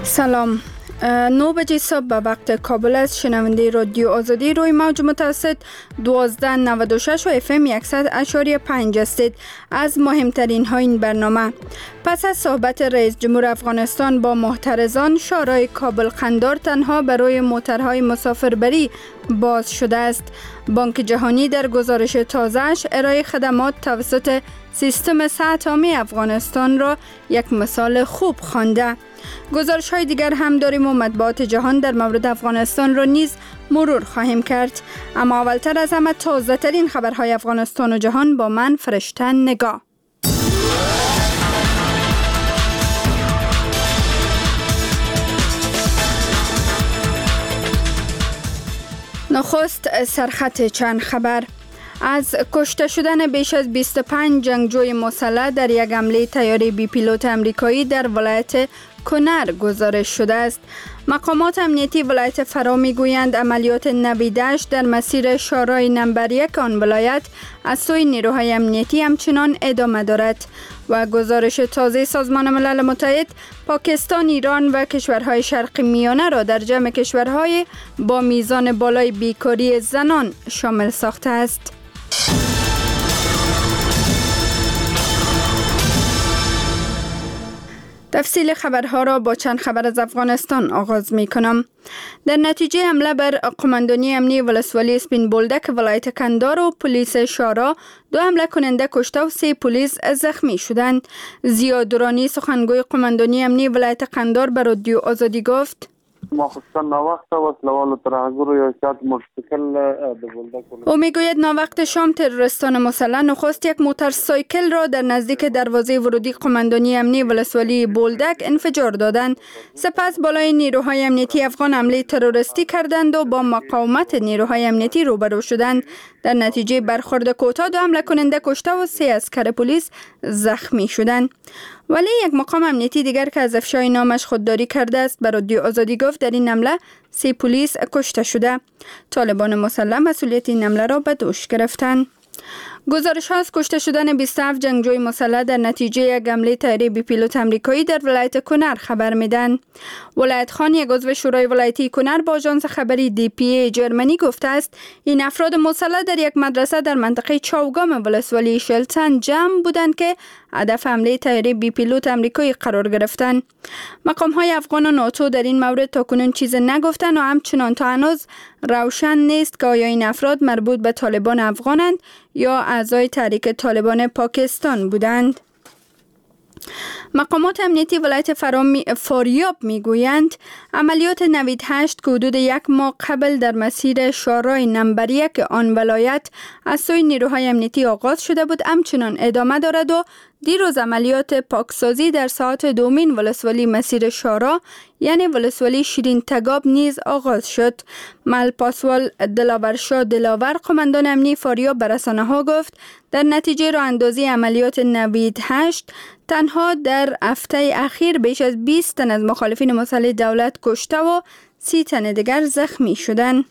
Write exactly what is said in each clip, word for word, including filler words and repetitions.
سلام. نه بجه صبح به وقت کابل است. شنونده رادیو آزادی روی موج متوسط دوازده نود و شش و اف ام صد اشاری پنج هستید. از مهمترین ها این برنامه: پس از صحبت رئیس جمهور افغانستان با محترضان، شورای کابل قندار تنها برای موترهای مسافربری باز شده است. بانک جهانی در گزارش تازه‌اش ارائه خدمات توسط سیستم سه اتمی افغانستان را یک مثال خوب خوانده. گزارش های دیگر هم داریم و مطبوعات جهان در مورد افغانستان را نیز مرور خواهیم کرد. اما اولتر از همه تازه ترین خبرهای افغانستان و جهان با من فرشته نگاه. نخست سرخط چند خبر. از کشته شدن بیش از بیست و پنج جنگجوی مسلح در یک حمله طیاره بی پیلوت آمریکایی در ولایت کنر گزارش شده است. مقامات امنیتی ولایت فرا میگویند عملیات نویدش در مسیر شورای نمبر یک آن ولایت از سوی نیروهای امنیتی همچنان ادامه دارد. و گزارش تازه سازمان ملل متحد پاکستان، ایران و کشورهای شرق میانه را در جمع کشورهای با میزان بالای بیکاری زنان شامل ساخته است. تفصیل خبرها را با چند خبر از افغانستان آغاز می کنم. در نتیجه حمله بر قماندانی امنی ولسوالی اسپین بولدک ولایت کندار و پلیس شارا، دو حمله کننده کشته و سه پلیس زخمی شدند. ضیا درانی سخنگوی قماندانی امنی ولایت کندار به رادیو آزادی گفت: او میگوید ناوقت شام تروریستان مسلح نخست یک موتورسایکل را در نزدیک دروازه ورودی قماندانی امنی ولسوالی بولدک انفجار دادند. سپس بالای نیروهای امنیتی افغان حمله تروریستی کردند و با مقاومت نیروهای امنیتی روبرو شدند. در نتیجه برخورد کوتاه دو حمله کننده کشته و سه عسکر پلیس زخمی شدند. ولی یک مقام امنیتی دیگر که از افشای نامش خودداری کرده است به رادیو آزادی گفت در این حمله سه پلیس کشته شده. طالبان مسلح مسئولیت این حمله را به دوش گرفتند. گزارش ها از کشته شدن بیست و هفت جنگجوی مسلح در نتیجه یک حمله طیاره بی پیلوت آمریکایی در ولایت کنر خبر میدن. ولایت خان، یک عضو شورای ولایتی کنر، با آژانس خبری دی پی ای جرمنی گفته است این افراد مسلح در یک مدرسه در منطقه چوگام ولسوالی شلتن جمع بودند که هدف حمله طیاره بی پیلوت آمریکایی قرار گرفتند. مقام های افغان و ناتو در این مورد تاکنون چیز نگفتند و همچنان تا هنوز روشن نیست که آیا این افراد مربوط به طالبان افغانند یا اعضای تحریک طالبان پاکستان بودند. مقامات امنیتی ولایت فاریاب میگویند عملیات نوید هشت که حدود یک ماه قبل در مسیر شورای نمبر یک آن ولایت از سوی نیروهای امنیتی آغاز شده بود همچنان ادامه دارد و دیروز عملیات پاکسازی در ساعت دومین ولسوالی مسیر شورا یعنی ولسوالی شیرین تگاب نیز آغاز شد. مل پاسوال دلاورشاه دلاور، قماندان امنی فاریاب، به رسانه ها گفت در نتیجه راه اندازی عملیات نوید هشت تنها در هفته اخیر بیش از بیست تن از مخالفین مسلح دولت کشته و سی تن دیگر زخمی شدند.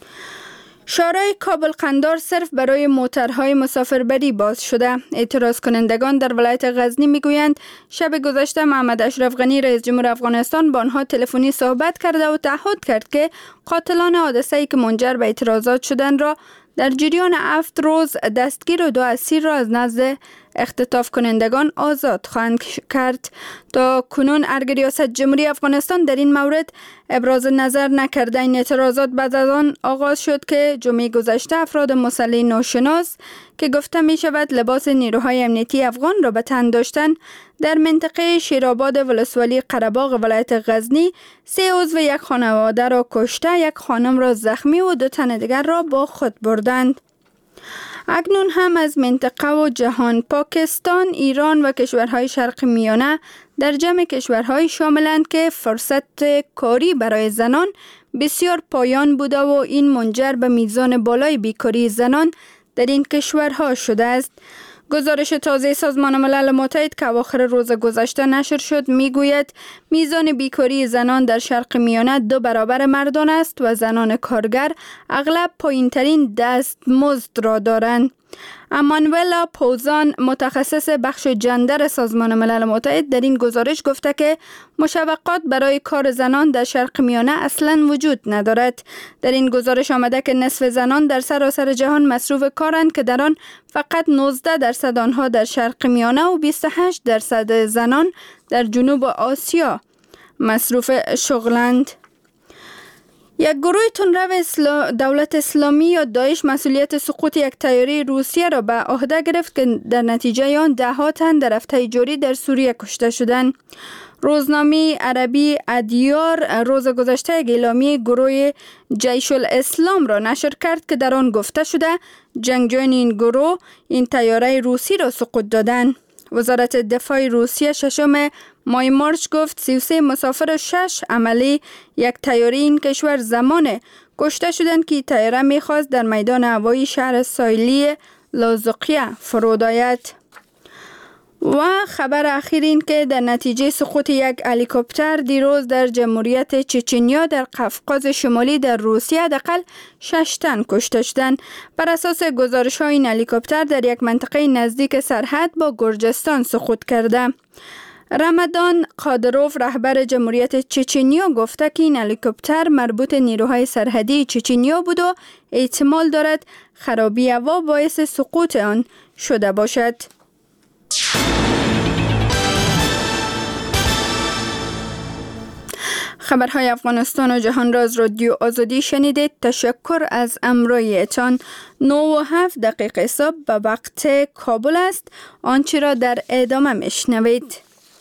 شورای کابل قندار صرف برای موترهای مسافربری باز شده. اعتراض کنندگان در ولایت غزنی میگویند شب گذشته محمد اشرف غنی رئیس جمهور افغانستان با آنها تلفنی صحبت کرده و تعهد کرد که قاتلان حادثه‌ای که منجر به اعتراضات شدند را در جریان هفت روز دستگیر و دو اسیر را از نزد اختطاف کنندگان آزاد خواهند کرد. تا کنون ارگ ریاست جمهوری افغانستان در این مورد ابراز نظر نکرده. این اعتراضات بعد از آن آغاز شد که جمعه گذشته افراد مسلح ناشناس که گفته می شود لباس نیروهای امنیتی افغان را به تن داشتند در منطقه شیرآباد ولسوالی قره‌باغ ولایت غزنی سه عضو یک خانواده را کشته، یک خانم را زخمی و دو تن دیگر را با خود بردند. اکنون هم از منطقه و جهان، پاکستان، ایران و کشورهای شرق میانه در جمع کشورهای شاملند که فرصت کاری برای زنان بسیار پایان بوده و این منجر به میزان بالای بیکاری زنان در این کشورها شده است. گزارش تازه سازمان ملل متحد که اواخر روز گذشته نشر شد میگوید میزان بیکاری زنان در شرق میانه دو برابر مردان است و زنان کارگر اغلب پایینترین دستمزد را دارند. امانوئلا پوزان متخصص بخش جندر سازمان ملل متحد در این گزارش گفته که مشوقات برای کار زنان در شرق میانه اصلاً وجود ندارد. در این گزارش آمده که نصف زنان در سراسر جهان مصروف کارند که در آن فقط نوزده درصد آنها در شرق میانه و بیست و هشت درصد زنان در جنوب آسیا مصروف شغلند. یک گروه تندرو اسلا... دولت اسلامی یا داعش مسئولیت سقوط یک طیاره روسیه را به عهده گرفت که در نتیجه آن ده ها تن در هفته جاری در سوریه کشته شدند. روزنامه عربی ادیار روز گذشته اعلامیه گروه جیش الاسلام را نشر کرد که در آن گفته شده جنگجویان این گروه این طیاره روسی را سقوط دادند. وزارت دفاع روسیه ششم ماه مارچ گفت سی و سه مسافر و شش عملی یک طیاره این کشور زمان کشته شدند که طیاره میخواست در میدان هوایی شهر ساحلی لازقیه فرود آید. و خبر اخیر این که در نتیجه سقوط یک هلیکوپتر دیروز در جمهوریت چچنیا در قفقاز شمالی در روسیه حداقل شش تن کشته شدند. بر اساس گزارش های این هلیکوپتر در یک منطقه نزدیک سرحد با گرجستان سقوط کرده. رمضان قادروف رهبر جمهوریت چچنیا گفته که این هلیکوپتر مربوط نیروهای سرحدی چچنیا بود و احتمال دارد خرابی هوا باعث سقوط آن شده باشد. خبرهای افغانستان و جهان را از رادیو آزادی شنیدید. تشکر از همراهیتان. نه و هفت دقیقه صبح به وقت کابل است. آنچه را در ادامه میشنوید.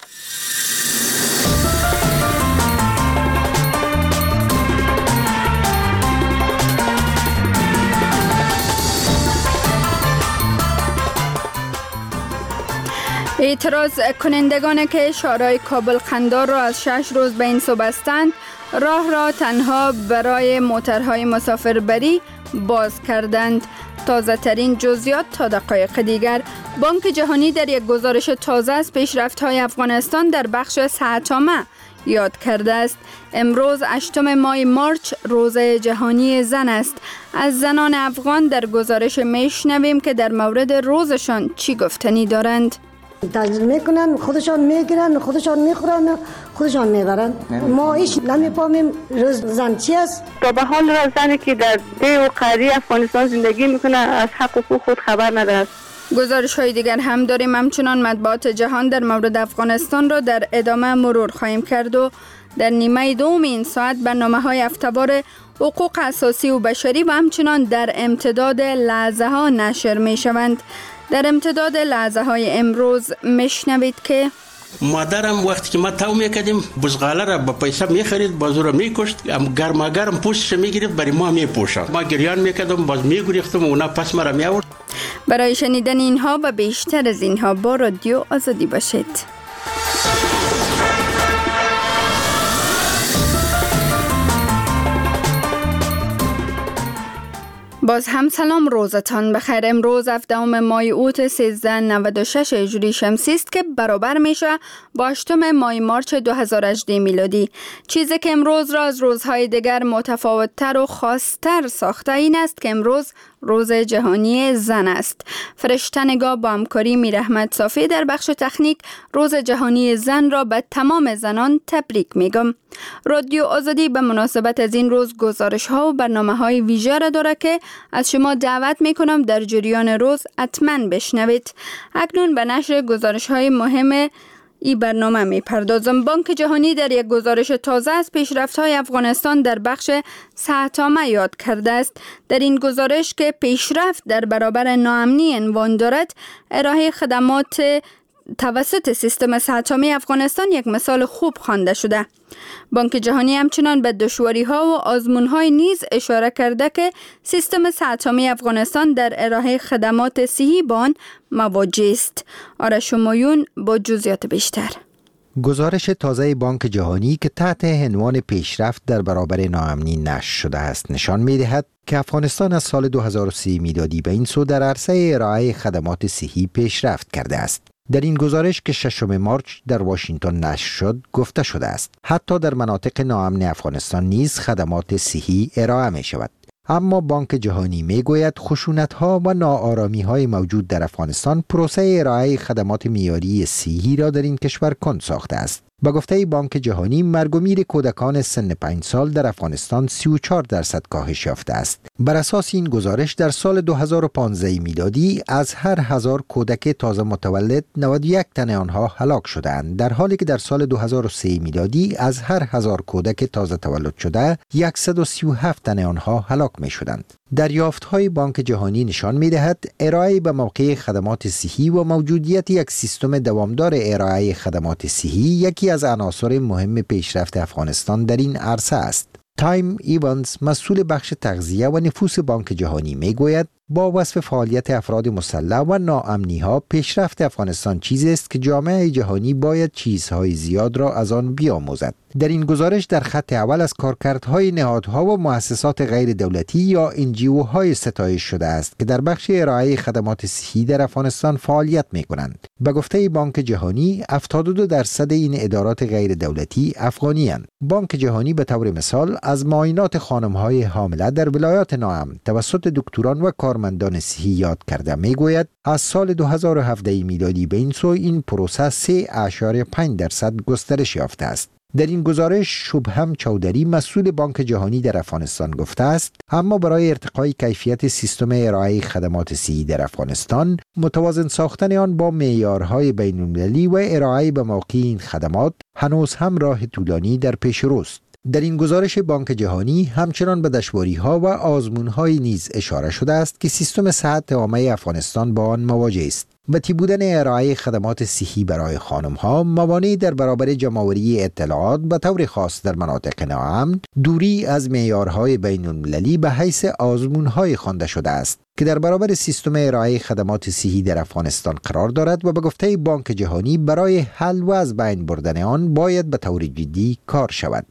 اعتراض کنندگان که شارع کابل قندار را از شش روز به این سو بستند راه را تنها برای موترهای مسافربری باز کردند. تازه ترین جزئیات تا دقایق دیگر. بانک جهانی در یک گزارش تازه از پیشرفت‌های افغانستان در بخش صحت‌عامه یاد کرده است. امروز هشتم ماه مارچ روز جهانی زن است. از زنان افغان در گزارش میشنویم که در مورد روزشان چی گفتنی دارند. تجربه میکنن، خودشان میگیرن، خودشان میخورن، خودشان میبرن. ما هیچ نمیفهمیم روز زن چی است. تا به حال روز زنی که در ده و قریه افغانستان زندگی میکنه از حق و حقوق خود خبر ندارد. گزارش های دیگر هم داریم. همچنان مطبوعات جهان در مورد افغانستان را در ادامه مرور خواهیم کرد و در نیمه دوم این ساعت برنامه های هفته‌وار حقوق اساسی و بشری و همچنان در امتداد لحظه ها نشر می شوند. در امتداد لحظه های امروز میشنوید که مادرم وقتی که ما تاو میکردیم بزغاله را با پیسه میخرید، بازو را میکشت، گرما گرم پوستش میگرفت برای ما میپوشاند. ما گریان میکردم، باز میگریختم و اونا پس ما را میآورد. برای شنیدن اینها و بیشتر از اینها با رادیو آزادی باشید. باز هم سلام، روزتان بخیر. امروز هفدهم ماه اوت سیزده نود و شش هجری شمسی است که برابر میشه با هشتم ماه مارچ دو هزار و هجده میلادی. چیزی که امروز را از روزهای دیگر متفاوت‌تر و خاص‌تر ساخته این است که امروز روز جهانی زن است. فرشته نگاه با همکاری میر احمد صافی در بخش تکنیک روز جهانی زن را به تمام زنان تبریک میگم. رادیو آزادی به مناسبت از این روز گزارش ها و برنامه های ویژه را داره که از شما دعوت میکنم در جریان روز حتما بشنوید. اکنون به نشر گزارش های مهم این برنامه می پردازم. بانک جهانی در یک گزارش تازه از پیشرفت‌های افغانستان در بخش صحت‌عامه یاد کرده است. در این گزارش که پیشرفت در برابر ناامنی عنوان دارد، ارائه خدمات توسط سیستم صحت‌عامه افغانستان یک مثال خوب خوانده شده. بانک جهانی همچنان به دشواری‌ها و آزمون‌های نیز اشاره کرده که سیستم صحت‌عامه افغانستان در ارائه خدمات صحی با آن مواجه است. آرش همایون با جزئیات بیشتر. گزارش تازه بانک جهانی که تحت عنوان پیشرفت در برابر ناامنی نشر شده است نشان می‌دهد که افغانستان از سال دو هزار و سه میلادی به این سو در عرصه ارائه خدمات صحی پیشرفت کرده است. در این گزارش که ششم مارچ در واشنگتن نشر شد گفته شده است حتی در مناطق ناامن افغانستان نیز خدمات صحی ارائه می شود. اما بانک جهانی میگوید خشونت‌ها و ناآرامی‌های موجود در افغانستان پروسه ارائه خدمات معیاری صحی را در این کشور کند ساخته است. با گفته بانک جهانی مرگ و میر کودکان سن پنج سال در افغانستان سی و چهار درصد کاهش یافته است. بر اساس این گزارش در سال دو هزار و پانزده میلادی از هر هزار کودک تازه متولد نود و یک تن آنها هلاک شدند، در حالی که در سال دو هزار و سه میلادی از هر هزار کودک تازه تولد شده صد و سی و هفت تن آنها هلاک می شدند. دریافت‌های بانک جهانی نشان می‌دهد ارائه به موقع خدمات صحی و موجودیت یک سیستم دوامدار ارائه خدمات صحی یکی از عناصر مهم پیشرفت افغانستان در این عرصه است. تایم ایوانز مسئول بخش تغذیه و نفوس بانک جهانی میگوید با وصف فعالیت افراد مسلح و ناامنی‌ها پیشرفت افغانستان چیزی است که جامعه جهانی باید چیزهای زیاد را از آن بیاموزد. در این گزارش در خط اول از کارکردهای نهادها و مؤسسات غیر دولتی یا انجیوهای ستایش شده است که در بخش ارائه خدمات صحی در افغانستان فعالیت می‌کنند. به گفته بانک جهانی هفتاد و دو درصد این ادارات غیر دولتی افغانی اند. بانک جهانی به طور مثال از معاینات خانم‌های حامله در ولایات ناامن توسط دکتران و کارمندان صحی یاد کرده میگوید از سال دو هزار و هفده میلادی به این سو این پروسه سه اشاریه پنج درصد گسترش یافته است. در این گزارش شبهم چودری مسئول بانک جهانی در افغانستان گفته است اما برای ارتقای کیفیت سیستم ارائه خدمات صحی در افغانستان متوازن ساختن آن با معیارهای بین‌المللی و ارائه به موقع این خدمات هنوز هم راه طولانی در پیش روست. در این گزارش بانک جهانی همچنان به دشواری‌ها و آزمون‌های نیز اشاره شده است که سیستم صحت عامه افغانستان با آن مواجه است. وطی بودن ارائه خدمات صحی برای خانم‌ها، موانع در برابر جمع‌آوری اطلاعات به طور خاص در مناطق ناامن، دوری از معیارهای بین‌المللی به حیث آزمون‌های خوانده شده است که در برابر سیستم ارائه خدمات صحی در افغانستان قرار دارد و به گفته بانک جهانی برای حل و از بین بردن آن باید به طور جدی کار شود.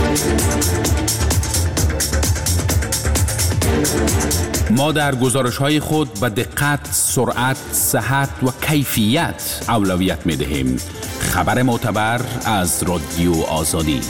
ما در گزارش‌های خود به دقت، سرعت، صحت و کیفیت اولویت می‌دهیم. خبر معتبر از رادیو آزادی.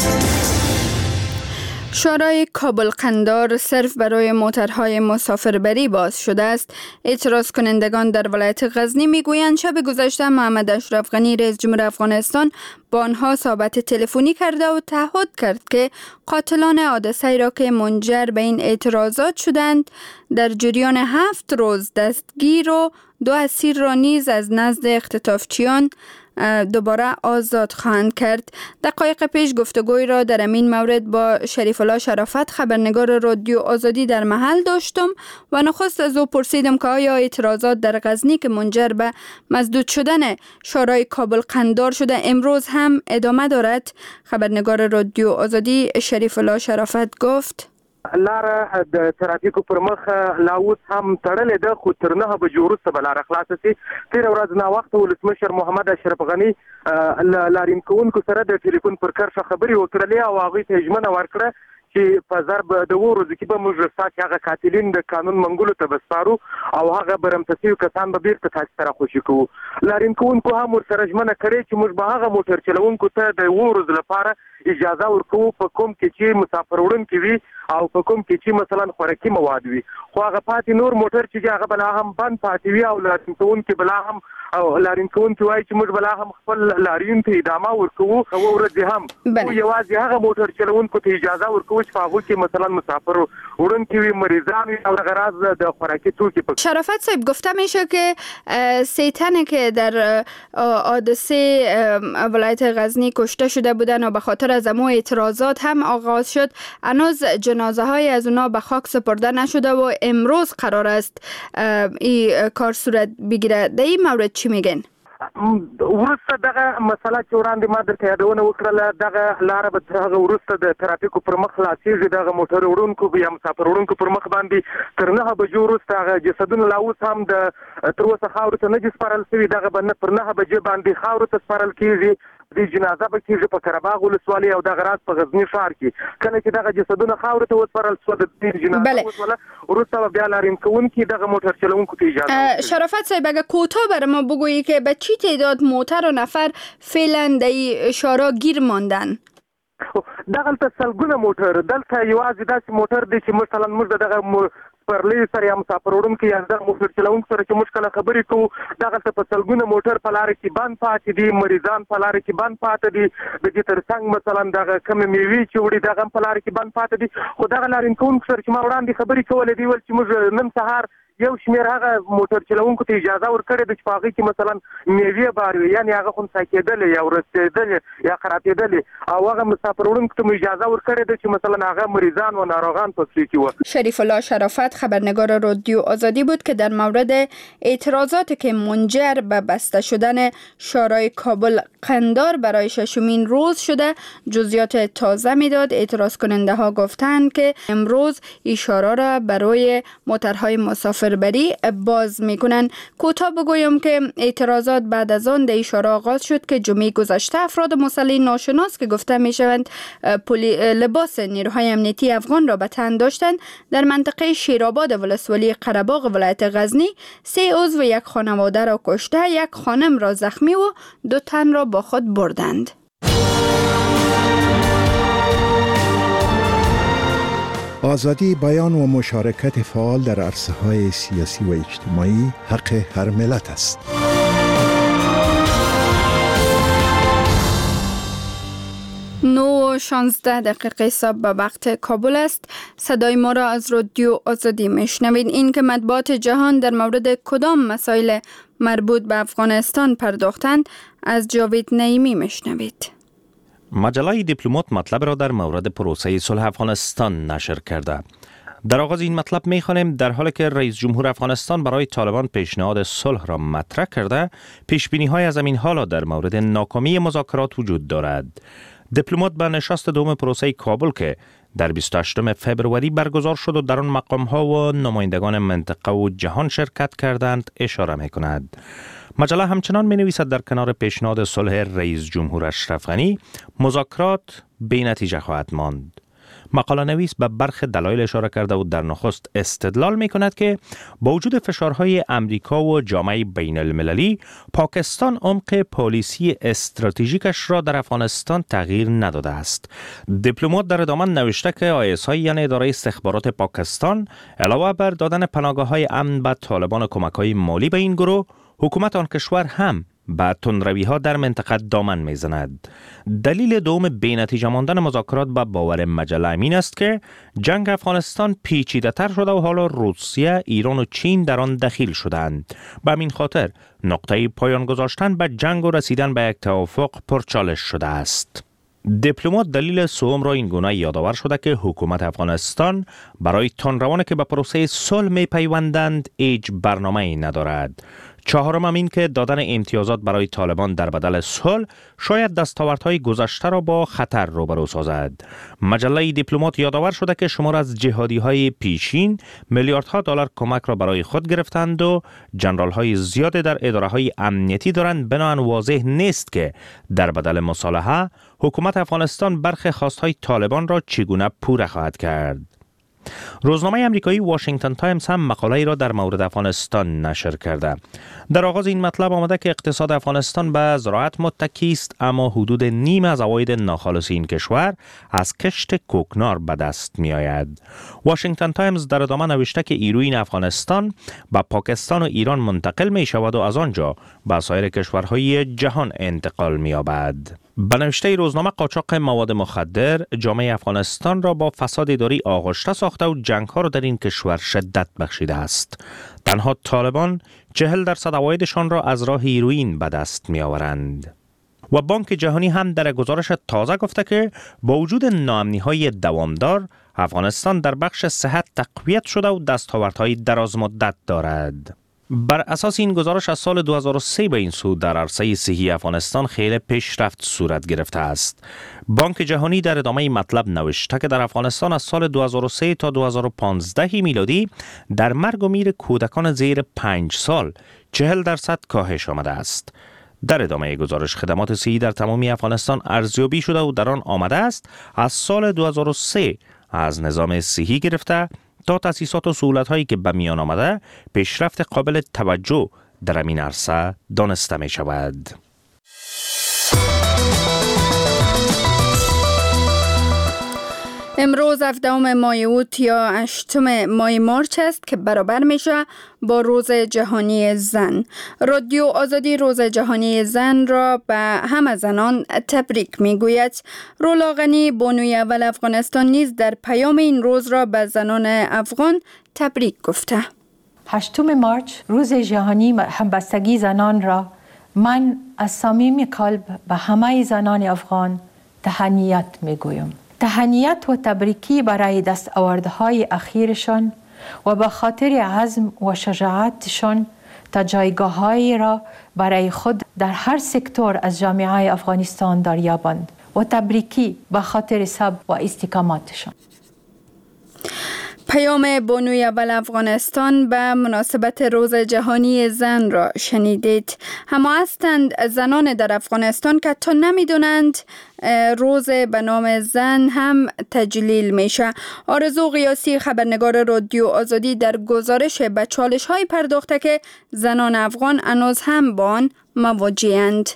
شورای کابل قندار صرف برای موترهای مسافربری باز شده است. اعتراض کنندگان در ولایت غزنی میگویند شب گذشته محمد اشرف غنی رئیس جمهور افغانستان با آنها صحبت تلفنی کرده و تعهد کرد که قاتلان حادثه را که منجر به این اعتراضات شدند در جریان هفت روز دستگیر و دو اسیر را نیز از نزد اختطافچیان دوباره آزاد خواهند کرد. دقایق پیش گفتگوی را در این مورد با شریف الله شرافت خبرنگار رادیو آزادی در محل داشتم و نخست از او پرسیدم که آیا اعتراضات در غزنی که منجر به مسدود شدن شورای کابل قندار شده امروز هم ادامه دارد. خبرنگار رادیو آزادی شریف الله شرافت گفت لاره د ترافیکو پر مخ لا اوس هم تړلې ده خو تر نه بجو وروسته به لاره خلاصه شي. تېره ورځ ناوخته ولسمشر محمد اشرف غني لارین کوونکو سره د ټلیفون پر کرښه خبرې وکړلې او هغوی ته ژمنه ورکړه چې په ضرب د اوو ورځو کې به موږ ستاسې هغه قاتلین د قانون منګولو ته به سپارو او هغه برمته شوي کسان به بیرته تاسې سره خوشي کوو. لارین کوونکو هم ورسره ژمنه کړې چې موږ به هغه موټر چلوونکو ته د اوو ورځو لپاره اجازه ورکوو په کوم کې چې مسافر وړونکي وي او په کوم کې چې مثلا خوراکي مواد وي، خو هغه پاتې نور موټر چې هغه بلا هم بند پاتې وي او لارین کوونکي بلا هم او لارین کوونکي وایي چې موږ بلا هم خپل لارین ته ادامه ورکوو. اوه ورځې هم یوازې هغه موټر چلوونکو ته اجازه ورکوو چې په هغو کې مثلا مسافر وړونکي وي، مریضان وي او دغه راز د خوراکي توکي. شرافت صاحب گفته میشه که سه تنه که در حادثه ولایت غزنی کشته شده بودن و به خاطر از امو اعتراضات هم آغاز شد، هنوز جنازه های از اونا به خاک سپرده نشده و امروز قرار است این کار صورت بگیره. در این مورد چی میگن؟ وروسته دغه مسله چې وړاندې ما درته یادونه وکړله دغه لاره به تر هغه وروسته د ترافیکو پر مخ خلاصېږي. دغه موټر وړونکو یا مسافر وړونکو پر مخ باندې تر نهه بجو وروسته هغه جسدونه لا اوس هم د تر اوسه خاورو ته نه دي سپارل شوي. دغه به پر نهه بجې باندې خاورو ته سپارل کېږي. د جنازه به کېږي په قرهباغ ولسوالۍ او دغه راز په غزني ښار کې. کله چې دغه جسدونه خاورو ته وسپارل شوه د دې جنازه وسوله وروسته به بیا لارین کوونکي دغه موټر چلوونکو ته اجازه. شرافت صاحب اگه کوتاه بر ما بگویی که به چی تعداد موتر و نفر فعلا در شورا گیر ماندن؟ دغه سلګونه موټر دلته یوازې داسې موټر دی چې مثلا موږ دغه پرلی سره یا مسافر وړونکي یا د موټر چلونکو سره چې موږ کله خبرې کوو دغه په سلګونه موټر په لار کې بند پاتې دي، مریضان په لار کې بند پاتې دي، د دې ترڅنګ مثلا دغه کوم میوې چې وړي دغه په لار کې بند پاتې دي. خو دغه لارین کوونکو سره چې ما وړاندې خبرې کولې دي ول چې موږ نن سهار یو شمیر هغه موټر چلونکو ته اجازه ورکړې ده چې په هغه کې مثلا میوې بار وي، یعنې هغه خنثی کېدلې یا ورستېدلې یا خرابېدلې، او هغه مسافر وړونکو ته اجازه ورکړې ده چې مثلا هغه مریضان و ناروغان په سوی کې و. شریف الله شرافت خبرنگار رادیو آزادی بود که در مورد اعتراضاتی که منجر به بسته شدن شورای کابل قندار برای ششمین روز شده جزئیات تازه میداد. اعتراض کننده ها گفتند که امروز اشاره را برای موترهای مسافر بری باز میکنن. کوتاه بگویم که اعتراضات بعد از آن در اشاره آغاز شد که جمعه گذشته افراد مسلح ناشناس که گفته میشوند لباس نیروهای امنیتی افغان را به تن داشتند در منطقه شیرآباد ولسوالی قره‌باغ ولایت غزنی سه عضو یک خانواده را کشته، یک خانم را زخمی و دو تن را با خود بردند. آزادی بیان و مشارکت فعال در عرصه‌های سیاسی و اجتماعی حق هر ملت است. نو و شانزده دقیقه حساب به وقت کابل است. صدای ما را از رادیو آزادی میشنوید. این که مطبوعات جهان در مورد کدام مسائل مربوط به افغانستان پرداختند از جاوید نعیمی میشنوید. مجله دیپلمات مطلب را در مورد پروسه صلح افغانستان نشر کرده. در آغاز این مطلب می‌خوانیم در حالی که رئیس جمهور افغانستان برای طالبان پیشنهاد صلح را مطرح کرده، پیش‌بینی‌های از همین حالا در مورد ناکامی مذاکرات وجود دارد. دیپلمات به نشست دوم پروسه کابل که در بیست و هشتم فبروری برگزار شد و در آن مقام‌ها و نمایندگان منطقه و جهان شرکت کردند اشاره می‌کند. مجله همچنان می‌نویسد در کنار پیشنهاد صلح رئیس جمهور اشرف غنی، مذاکرات بی‌نتیجه خواهد ماند. مقاله نویس به برخی دلایل اشاره کرده و در نخست استدلال می کند که با وجود فشارهای امریکا و جامعه بین المللی، پاکستان عمق پالیسی استراتژیکش را در افغانستان تغییر نداده است. دیپلمات در ادامه نوشته که آی اس آی یعنی اداره استخبارات پاکستان علاوه بر دادن پناهگاه‌های امن به طالبان و کمک‌های مالی به این گروه، حکومت آن کشور هم به تندروی‌ها در منطقه دامن می‌زند. دلیل دوم بی‌نتیجه ماندن مذاکرات به باور مجله این است که جنگ افغانستان پیچیده‌تر شده و حالا روسیه، ایران و چین در آن دخیل شدند. به همین خاطر نقطه پایان گذاشتن به جنگ و رسیدن به یک توافق پرچالش شده است. دیپلمات دلیل سوم را این گونه یادآور شده که حکومت افغانستان برای تندروانی که به پروسه صلح می‌پیوندند هیچ برنامه‌ای ندارد. چهارم این که دادن امتیازات برای طالبان در بدل صلح شاید دستاوردهای گذشته را با خطر روبرو سازد. مجله دیپلمات یادآور شده که شمار از جهادی‌های پیشین میلیاردها دلار کمک را برای خود گرفتند و جنرال‌های زیاد در اداره‌های امنیتی دارند، بنابراین واضح نیست که در بدل مصالحه حکومت افغانستان برخی خواست‌های طالبان را چگونه پوره خواهد کرد. روزنامه امریکایی واشنگتن تایمز هم مقاله‌ای را در مورد افغانستان نشر کرده. در آغاز این مطلب آمده که اقتصاد افغانستان به زراعت متکی است، اما حدود نیم از عواید ناخالص این کشور از کشت کوکنار به دست می آید. واشنگتن تایمز در ادامه نوشته که ایروین افغانستان به پاکستان و ایران منتقل می شود و از آنجا به سایر کشورهای جهان انتقال می یابد. به نوشته روزنامه قاچاق مواد مخدر جامعه افغانستان را با فساد اداری آغشته ساخته و جنگ‌ها را در این کشور شدت بخشیده است. تنها طالبان چهل درصد عوایدشان را از راه هیروئین به دست می‌آورند. و بانک جهانی هم در گزارش تازه گفته که با وجود ناامنی‌های دوامدار، افغانستان در بخش صحت تقویت شده و دستاوردهای درازمدت دارد. بر اساس این گزارش از سال دو هزار و سه به این سو در عرصه صحی افغانستان خیلی پیشرفت صورت گرفته است. بانک جهانی در ادامه مطلب نوشته که در افغانستان از سال دو هزار و سه تا دو هزار و پانزده میلادی در مرگ و میر کودکان زیر پنج سال چهل درصد کاهش آمده است. در ادامه گزارش خدمات صحی در تمامی افغانستان ارزیابی شده و در آن آمده است از سال دو هزار و سه از نظام صحی گرفته تا تأسیسات و سهولت‌هایی که به میان آمده پیشرفت قابل توجه در این عرصه دانسته می شود. امروز هفدهم ماه اوت یا هشتم ماه مارچ است که برابر میشه با روز جهانی زن. رادیو آزادی روز جهانی زن را به همه زنان تبریک میگوید. رولا غنی بانوی اول افغانستان نیز در پیام این روز را به زنان افغان تبریک گفته. هشتم مارچ روز جهانی همبستگی زنان را من از صمیم قلب به همه زنان افغان تهنیت میگویم. تهنیت و تبریکی برای دستاوردهای اخیرشان و به خاطر عزم و شجاعتشان تا جایگاه‌هایی را برای خود در هر سکتور از جامعه افغانستان دریابند و تبریکی به خاطر صبر و استقامتشان. پیام بانوی اول افغانستان به مناسبت روز جهانی زن را شنیدید. همه هستند زنان در افغانستان که تا نمیدونند روز به نام زن هم تجلیل میشه. آرزو قیاسی خبرنگار رادیو آزادی در گزارش به چالش های پرداخته که زنان افغان هنوز هم با آن مواجه‌اند.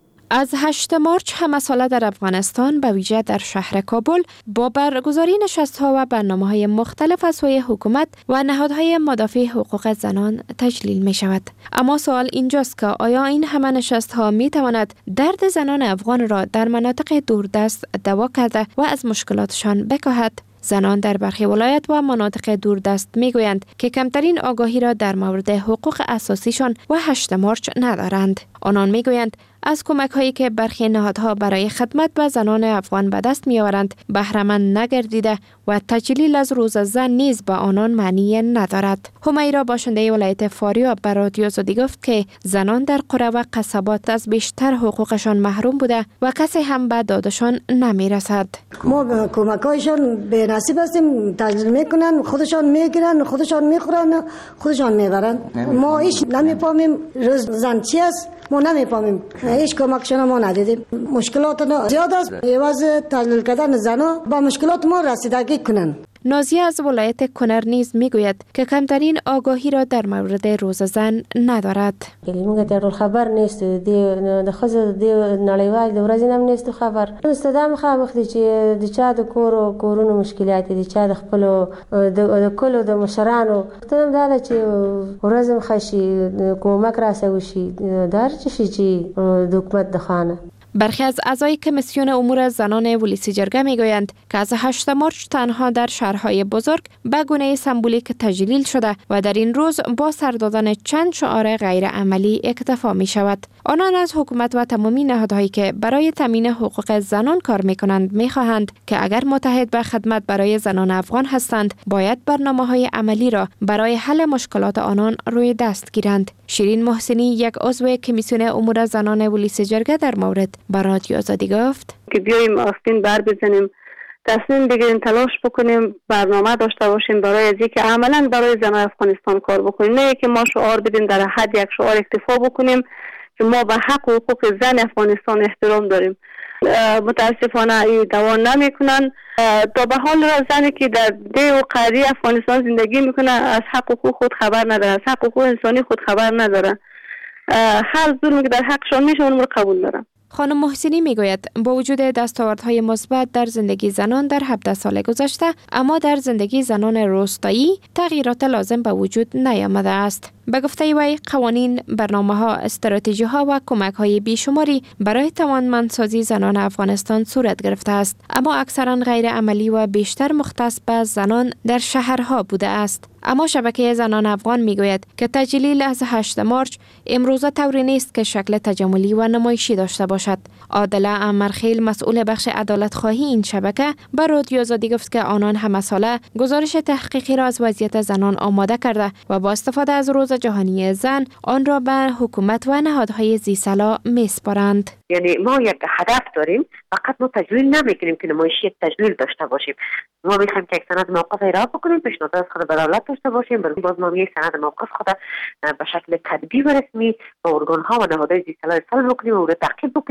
از هشتم مارچ همه ساله در افغانستان به ویژه در شهر کابل با برگزاری نشست‌ها و برنامه‌های مختلف از سوی حکومت و نهادهای مدافع حقوق زنان تجلیل می شود. اما سوال اینجاست که آیا این همه نشست‌ها می تواند درد زنان افغان را در مناطق دوردست دوا کرده و از مشکلاتشان بکاهد؟ زنان در برخی ولایت و مناطق دوردست می گویند که کمترین آگاهی را در مورد حقوق اساسیشان و هشتم مارچ ندارند. آنان می گویند از کمک هایی که برخی نهادها برای خدمت به زنان افغان به دست می آورند بهره مند نگردیده و تجلیل از روز زن نیز به آنان معنی ندارد. همیرا باشنده ولایت فاریاب به رادیو آزادی گفت که زنان در قره و قصبات از بیشتر حقوقشان محروم بوده و کسی هم به دادشان نمی رسد. ما کمک هایشان به نصیب هستیم، تجلیل میکنن، خودشان میگیرن، خودشان میخورن، خودشان میبرن. ما ایش نمیفهمیم روز زن چی است، ما نمیفهمیم. هیچ کمکشون ما ندیدیم. مشکلات زیاد است. عوض تجلیل کردن زنا با مشکلات ما رسیدگی کنن. نازیه از ولایت کنر نیز میگوید که کمترین آگاهی را در مورد روز زن ندارد. موږ ته خبر نیست د خزه د نړیوال د ورځې نم نیست خبر. استدام مخامخ دي چې د چا د کور او کورونو مشکلات دي، چا د خپل د کلو د مشرانو ته دا چې ورځم خشي کومک راسوي شي دار چې شي د حکومت د خانه. برخی از اعضای کمیسیون امور زنان ولسی جرگه میگویند که از هشتم مارچ تنها در شهرهای بزرگ به گونه سمبولیک تجلیل شده و در این روز با سر دادن چند شعار غیر عملی اکتفا می شود. آنان از حکومت و تمامی نهادهایی که برای تامین حقوق زنان کار می کنند می خواهند که اگر متحد به خدمت برای زنان افغان هستند باید برنامه‌های عملی را برای حل مشکلات آنان روی دست گیرند. شیرین محسنی یک عضو کمیسیون امور زنان ولسی جرگه در مورد با رادیو آزادی گفت که بیاییم آستین بر بزنیم، تصمیم بگیریم، تلاش بکنیم، برنامه داشته باشیم برای از اینکه عملا برای زنان افغانستان کار بکنیم، نه که ما شعار بدیم در حد یک شعار اکتفا بکنیم که ما به حق و حقوق زن افغانستان احترام داریم. متاسفانه این دوام نمیکنن. تا به حال زنی که در ده و قریه افغانستان زندگی میکنه از حق و حقوق خود خبر نداره، از حق و حقوق انسانی خود خبر نداره. هر ظلمی که در حقشان میشه اون رو قبول دارن. خانم محسنی میگوید با وجود دستاوردهای مثبت در زندگی زنان در هفده سال گذشته، اما در زندگی زنان روستایی تغییرات لازم به وجود نیامده است. به گفته وی قوانین، برنامه‌ها، استراتژی‌ها و کمک‌های بیشماری برای توانمندسازی زنان افغانستان صورت گرفته است، اما اکثرا غیر عملی و بیشتر مختص به زنان در شهرها بوده است. اما شبکه زنان افغان میگوید که تجلیل از هشتم مارچ امروزه طوری نیست که شکل تجملی و نمایشی داشته باشد. عادله امرخیل مسئول بخش عدالت خواهی این شبکه به رادیو آزادی گفت که آنان همه ساله گزارش تحقیقی را از وضعیت زنان آماده کرده و با استفاده از روز جهانی زن آن را به حکومت و نهادهای ذی‌صلاح میسپارند. یعنی ما یک هدف داریم، فقط ما تجلیل نمیکنیم که نمایشی تجلیل داشته باشیم. ما میخوایم که یک سند موقف ارائه بکنیم، پیشنهاد از خود به دولت داشته باشیم، برای بازنامه سند موقف خود به شکل تدبیر و رسمی با ارگان‌ها و نهادهای ذی‌صلاح ارسال بکنیم و او را تعقیب بکنیم تا اینکه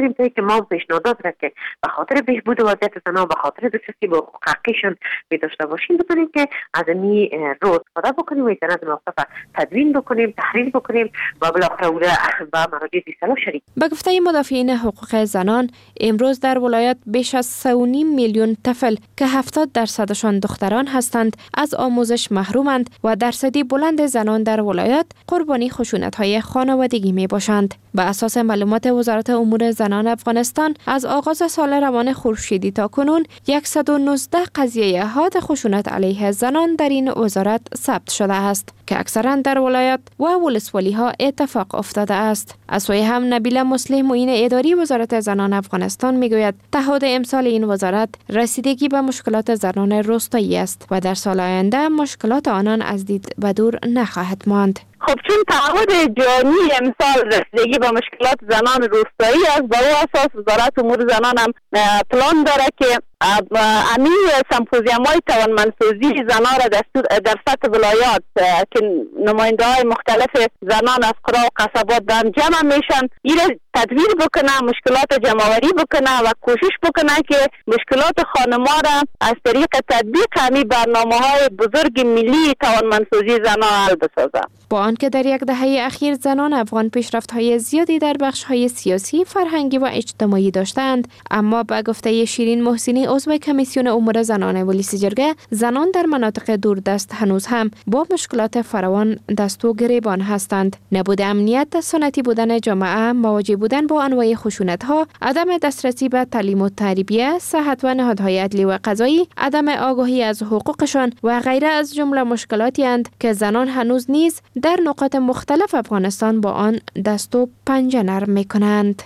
ما پیشنهادات را که به خاطر بهبود وضعیت زنان، به خاطر دسترسی به حقوق حقیقیشان می داشته باشیم، بتونیم که از این رو استفاده بکنیم و سند موقف تدوین بکنیم، تحریر بکنیم و بالاخره او را به مراجع زیرساختها شریک. به گفته مدافعین حقوق زنان، امروز در ولایت بیش از سه و نیم میلیون طفل که هفتاد درصدشان دختران هستند از آموزش محرومند و درصدی بلند زنان در ولایت قربانی خشونت‌های خانوادگی می باشند. به اساس معلومات وزارت امور زنان افغانستان، از آغاز سال روان خورشیدی تا کنون صد و نوزده قضیه حاد خشونت علیه زنان در این وزارت ثبت شده است که اکثرا در ولایت و ولسوالی ها اتفاق افتاده است. از سوی هم نبیله مسلح معین اداری وزارت زنان افغانستان میگوید تعهد امسال این وزارت رسیدگی به مشکلات زنان روستایی است و در سال آینده مشکلات آنان از دید و دور نخواهد ماند. خب چون تعهد جانی امسال رسیدگی به مشکلات زنان روستایی است، با او اساس وزارت امور زنان هم پلان داره که امی سمپوزیوم های توانمندسازی زنان را در سطح ولایات که نماینده های مختلف زنان از قرا و قصبات در جمع میشن، این تدوین بکنه، مشکلات جمع‌آوری بکنه و کوشش بکنه که مشکلات خانم‌ها را از طریق تطبیق امی برنامه‌های بزرگ ملی توانمندسازی زنان حل بسازه. با آنکه در یک دهه اخیر زنان افغان پیشرفت‌های زیادی در بخش‌های سیاسی، فرهنگی و اجتماعی داشتند، اما به گفته شیرین محسنی عضو کمیسیون امور زنان ولیس جرگه، زنان در مناطق دوردست هنوز هم با مشکلات فراوان دست و گریبان هستند. نبود امنیت، سنتی بودن جامعه، مواجه بودن با انواع خشونت‌ها، عدم دسترسی به تعلیم و تربیت، صحت و نهادهای عدلی و قضایی، عدم آگاهی از حقوقشان و غیره از جمله مشکلاتی اند که زنان هنوز نیز در نقاط مختلف افغانستان با آن دست و پنجه نرم می‌کنند.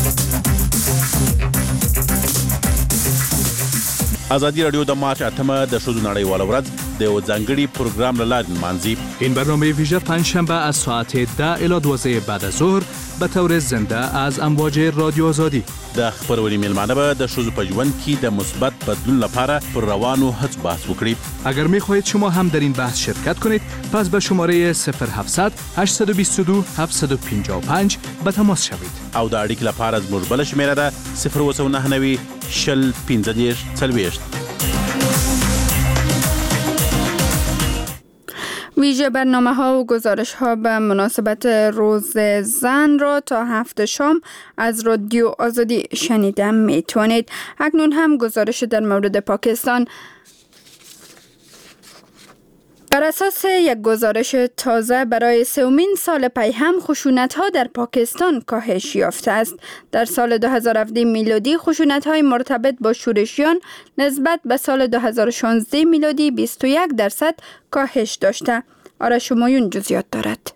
ازادي رادیو د مارچ اتمه د شذو نړیواله ورځ د یو ځانګړي پروګرام له لارې نمانځي. این برنامه ویژه پنجشنبه از ساعت ده الی دوازده بعد از ظهر به طور زنده از امواج رادیو آزادی. د خبرونې میلمانه به د شذو په ژوند کې د مثبت بدلون لپاره پر روانو هڅو بحث وکړي. اگر می‌خواهید شما هم در این بحث شرکت کنید، پس به شماره صفر هفتصد هشت دو دو هفت پنج پنج به تماس شوید. او د اړیکې لپاره زموږ بل شمیره ده صفر و نه نوي شل پنځه دېرش څلوېښت. ویژه برنامه ها و گزارش ها به مناسبت روز زن را تا هفت شام از رادیو آزادی شنیده می توانید. اکنون هم گزارش در مورد پاکستان. بر اساس یک گزارش تازه برای سومین سال پی هم خشونت‌ها در پاکستان کاهش یافته است. در سال دو هزار و هفده میلادی خشونت‌های مرتبط با شورشیان نسبت به سال دو هزار و شانزده میلادی بیست و یک درصد کاهش داشته. آرش همایون جزئیات دارد.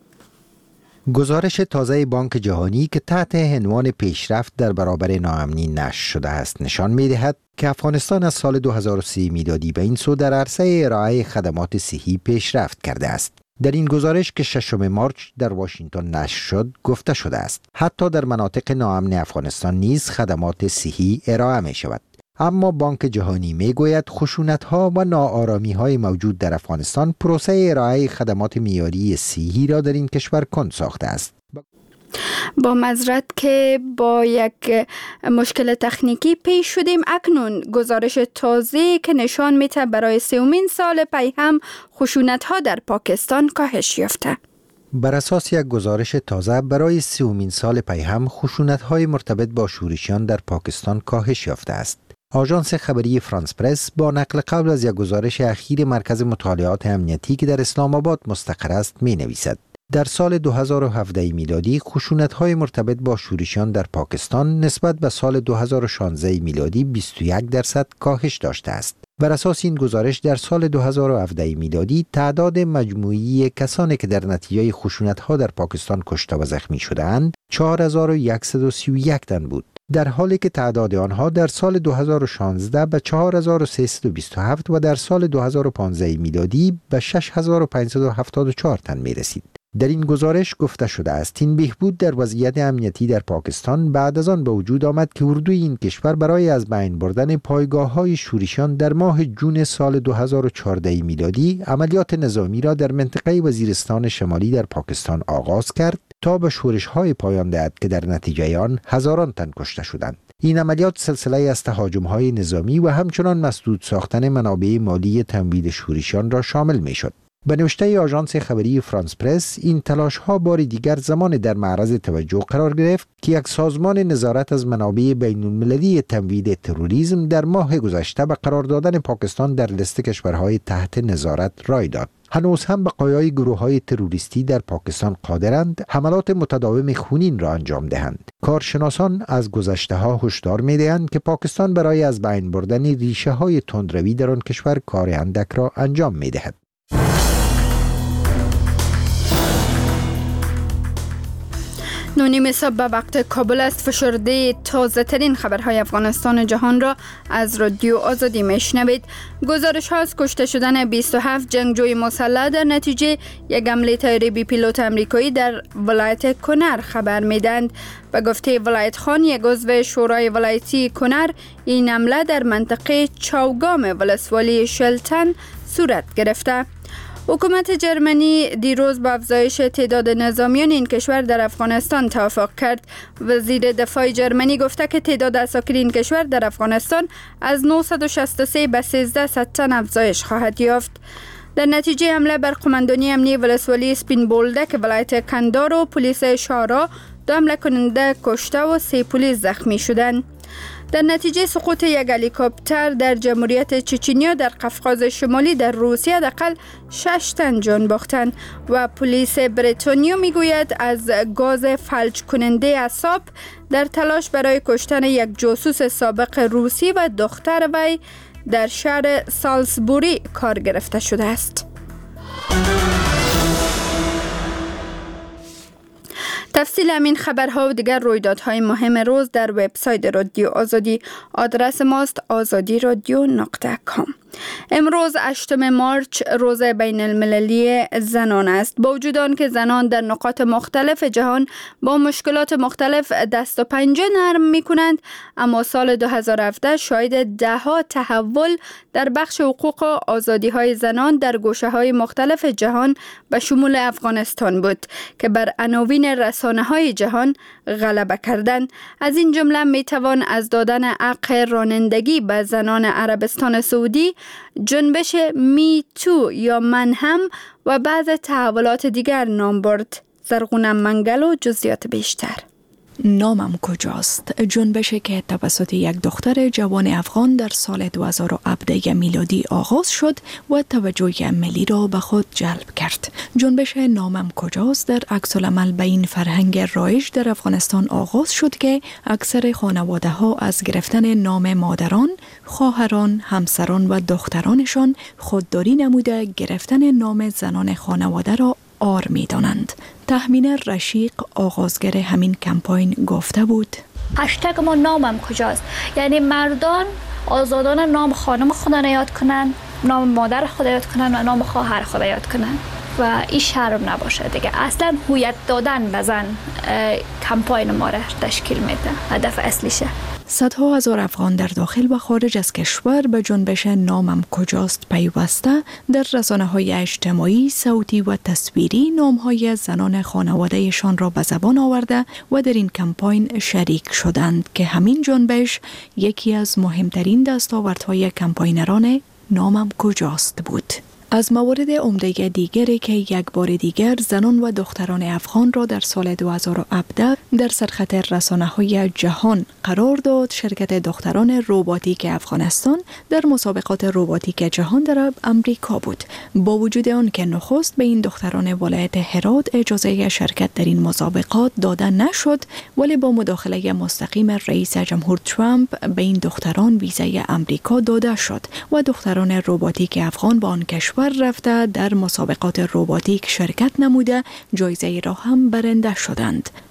گزارش تازه بانک جهانی که تحت عنوان پیشرفت در برابر ناامنی نشر شده است نشان می‌دهد که افغانستان از سال دو هزار و سه میلادی به این سو در عرصه ارائه خدمات صحی پیشرفت کرده است. در این گزارش که ششم مارچ در واشنگتن نشر شد گفته شده است حتی در مناطق ناامن افغانستان نیز خدمات صحی ارائه می شود. اما بانک جهانی می گوید خشونت‌ها و ناآرامی‌های موجود در افغانستان پروسه ارائه خدمات معیاری صحی را در این کشور کند ساخته است. با معذرت که با یک مشکل تکنیکی پیش شدیم. اکنون گزارش تازه که نشان میده برای سومین سال پی هم خشونت‌ها در پاکستان کاهش یافته. بر اساس یک گزارش تازه برای سومین سال پی هم خشونت‌های مرتبط با شورشیان در پاکستان کاهش یافته است. آژانس خبری فرانس پرس با نقل قول از یک گزارش اخیر مرکز مطالعات امنیتی که در اسلام آباد مستقر است می نویسد در سال دو هزار و هفده میلادی خشونت‌های مرتبط با شورشیان در پاکستان نسبت به سال دو هزار و شانزده میلادی بیست و یک درصد کاهش داشته است. بر اساس این گزارش در سال دو هزار و هفده میلادی تعداد مجموعی کسانی که در نتیجه خشونت‌ها در پاکستان کشته و زخمی شده‌اند چهار هزار و صد و سی و یک تن بود، در حالی که تعداد آنها در سال دو هزار و شانزده به چهار هزار و سیصد و بیست و هفت و در سال دو هزار و پانزده میلادی به شش هزار و پانصد و هفتاد و چهار تن می رسید. در این گزارش گفته شده است این بهبود در وضعیت امنیتی در پاکستان بعد از آن به وجود آمد که اردوی این کشور برای از بین بردن پایگاه‌های شورشیان در ماه جون سال دو هزار و چهارده میلادی عملیات نظامی را در منطقه وزیرستان شمالی در پاکستان آغاز کرد تا به شورش‌های پایان دهد که در نتیجه آن هزاران تن کشته شدند. این عملیات سلسله از تهاجم‌های نظامی و همچنان مسدود ساختن منابع مالی تمویل شورشیان را شامل می‌شد. به نوشته آژانس خبری فرانس پرس، این تلاش‌ها بار دیگر زمان در معرض توجه قرار گرفت که یک سازمان نظارت از منابع بین‌المللی تمویل تروریسم در ماه گذشته به قرار دادن پاکستان در لیست کشورهای تحت نظارت رای داد. هنوز هم بقایای گروه‌های تروریستی در پاکستان قادرند حملات متداوم خونین را انجام دهند. کارشناسان از گذشته‌ها هشدار می‌دهند که پاکستان برای از بین بردن ریشه‌های تندروی در آن کشور کار اندک را انجام می‌دهد. نونیم صبح به وقت کابل است. فشرده تازه ترین خبرهای افغانستان و جهان را از رادیو آزادی میشنوید. گزارش ها از کشته شدن بیست و هفت جنگجوی مسلح در نتیجه یک حمله طیاره بی پیلوت امریکایی در ولایت کنر خبر میدند. به گفته ولایت خان، یک عضو شورای ولایتی کنر، این حمله در منطقه چوگام ولسوالی شلتن صورت گرفته. حکومت جرمنی دیروز با افزایش تعداد نظامیان این کشور در افغانستان توافق کرد. وزیر دفاع جرمنی گفته که تعداد اساکر این کشور در افغانستان از نهصد و شصت و سه به سیزده تن افزایش خواهد یافت. در نتیجه حمله بر قماندانی امنی ولسوالی سپین بولدک که ولایت کندار و پلیس شارا، دو حمله کننده کشته و سه پلیس زخمی شدند. در نتیجه سقوط یک هلیکوپتر در جمهوریت چچنیا در قفقاز شمالی در روسیه حداقل شش تن جان باختند و پلیس بریتانیا میگوید از گاز فلج کننده اعصاب در تلاش برای کشتن یک جاسوس سابق روسی و دختر وی در شهر سالزبوری کار گرفته شده است. تفصیل همین خبرها و دیگر رویدادهای مهم روز در وبسایت رادیو آزادی. آدرس ماست آزادی رادیو نقطه کام. امروز هشتم مارچ روز بین المللی زنان است. با وجود آن که زنان در نقاط مختلف جهان با مشکلات مختلف دست و پنجه نرم می کنند، اما سال دو هزار و هفده شاهد ده ها تحول در بخش حقوق و آزادی های زنان در گوشه های مختلف جهان به شمول افغانستان بود که بر عناوین رسانه های جهان غلبه کردند. از این جمله می توان از دادن حق رانندگی به زنان عربستان سعودی، جنبش می تو یا من هم و بعض تحولات دیگر نام برد. زرغونم منگل و جزئیات بیشتر. نامم کجاست؟ جنبشی که توسط یک دختر جوان افغان در سال دو هزار و هفده میلادی آغاز شد و توجه ملی را به خود جلب کرد. جنبش نامم کجاست در عکس العمل به این فرهنگ رایج در افغانستان آغاز شد که اکثر خانواده ها از گرفتن نام مادران، خواهران، همسران و دخترانشان خودداری نموده گرفتن نام زنان خانواده را آر می دانند. تحمین رشیق آغازگر همین کمپاین گفته بود: هشتگ ما نامم کجاست، یعنی مردان آزادانه نام خانم خود را یاد کنن، نام مادر خود یاد کنن و نام خواهر خود یاد کنن و این شرم نباشه دیگه. اصلا هویت دادن به زن کمپاین ما را تشکیل میده، هدف اصلیشه. صدها هزار افغان در داخل و خارج از کشور به جنبش نامم کجاست پیوسته در رسانه‌های اجتماعی، صوتی و تصویری نام‌های زنان خانواده‌شان را به زبان آورده و در این کمپاین شریک شدند که همین جنبش یکی از مهمترین دستاوردهای کمپاینران نامم کجاست بود. از موارد عمده دیگری که یک بار دیگر زنان و دختران افغان را در سال دو هزار و هفده در سرخط رسانه‌های جهان قرار داد شرکت دختران روباتیک افغانستان در مسابقات روباتیک جهان در امریکا بود. با وجود آن که نخست به این دختران ولایت هرات اجازه شرکت در این مسابقات داده نشد، ولی با مداخله مستقیم رئیس جمهور ترامپ به این دختران ویزای امریکا داده شد و دختران روباتیک افغان با آن کشور رفته در مسابقات روباتیک شرکت نموده جایزه را هم برنده شدند.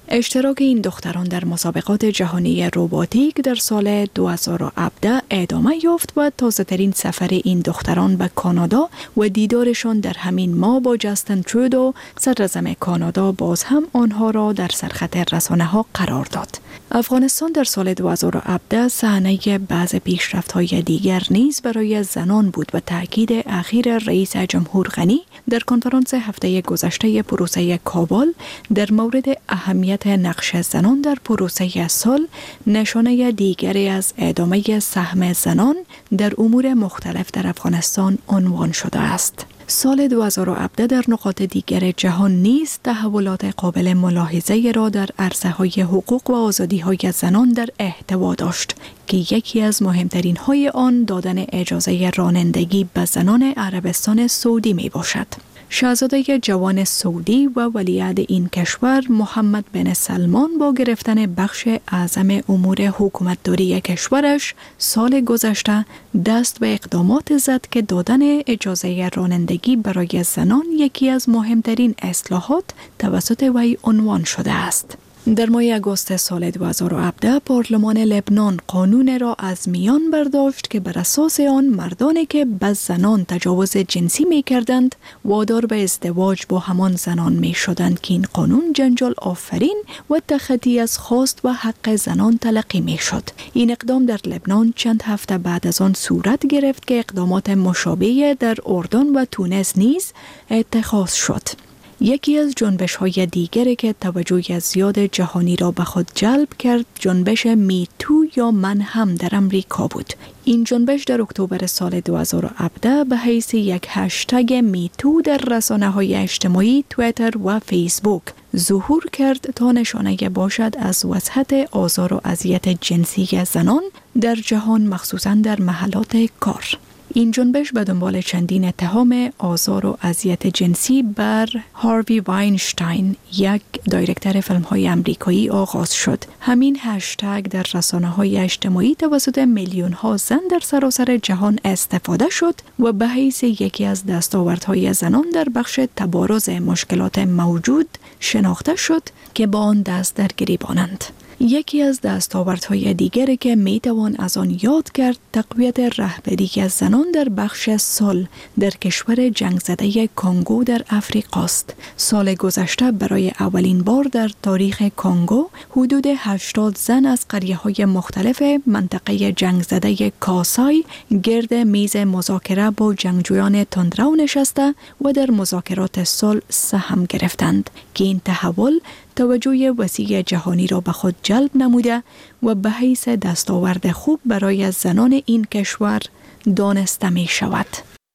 اشتراک این دختران در مسابقات جهانی روباتیک در سال دو هزار و هفده ادامه یافت و تازه‌ترین سفر این دختران به کانادا و دیدارشان در همین ماه با جاستین ترودو صدراعظم کانادا باز هم آنها را در سرخط رسانه‌ها قرار داد. افغانستان در سال دو هزار و هفده صحنه بعض پیشرفت‌های دیگر نیز برای زنان بود و تاکید اخیر رئیس جمهور غنی در کنفرانس هفته گذشته پروسه کابل در مورد اهمیت نقش زنان در پروسه صلح نشانه دیگری از ادامه سهم زنان در امور مختلف در افغانستان عنوان شده است. سال دو هزار و هفده در نقاط دیگر جهان نیز تحولات قابل ملاحظه را در عرصه‌های حقوق و آزادی‌های زنان در احتوا داشت که یکی از مهمترین های آن دادن اجازه رانندگی به زنان عربستان سعودی می باشد. شاهزاده جوان سعودی و ولیعهد این کشور محمد بن سلمان با گرفتن بخش اعظم امور حکومتداری کشورش سال گذشته دست به اقدامات زد که دادن اجازه رانندگی برای زنان یکی از مهمترین اصلاحات توسط وی عنوان شده است. در ماه اگست سال دو هزار و هفده پارلمان لبنان قانون را از میان برداشت که بر اساس آن مردانی که به زنان تجاوز جنسی می کردند وادار به ازدواج با همان زنان می شدند که این قانون جنجال آفرین و تخطی از خواست و حق زنان تلقی می شد. این اقدام در لبنان چند هفته بعد از آن صورت گرفت که اقدامات مشابه در اردن و تونس نیز اتخاذ شد. یکی از جنبش‌های دیگری که توجه زیاد جهانی را به خود جلب کرد جنبش میتو یا من هم در امریکا بود. این جنبش در اکتبر سال دو هزار و هفده به حیث یک هشتگ میتو در رسانه‌های اجتماعی توییتر و فیسبوک ظهور کرد تا نشانه باشد از وسعت آزار و اذیت جنسی زنان در جهان مخصوصاً در محلات کار. این جنبش به دنبال چندین اتهام آزار و اذیت جنسی بر هاروی واینشتاین، یک دایرکتور فیلم‌های آمریکایی آغاز شد. همین هشتگ در رسانه‌های اجتماعی توسط میلیون‌ها زن در سراسر جهان استفاده شد و به حیث یکی از دستاوردهای زنان در بخش تبارز مشکلات موجود شناخته شد که با آن دست در گریبانند. یکی از دستاوردهای دیگری که می توان از آن یاد کرد تقویت رهبری از زنان در بخش صلح در کشور جنگ زده کنگو در افریقا است. سال گذشته برای اولین بار در تاریخ کنگو حدود هشتاد زن از قریه‌های مختلف منطقه جنگ زده کاسای گرد میز مذاکره با جنگجویان تندرو نشسته و در مذاکرات صلح سهم گرفتند که این تحول توجه وسیع جهانی را به خود جلب نموده و به حیث دستاورد خوب برای زنان این کشور دانسته می شود.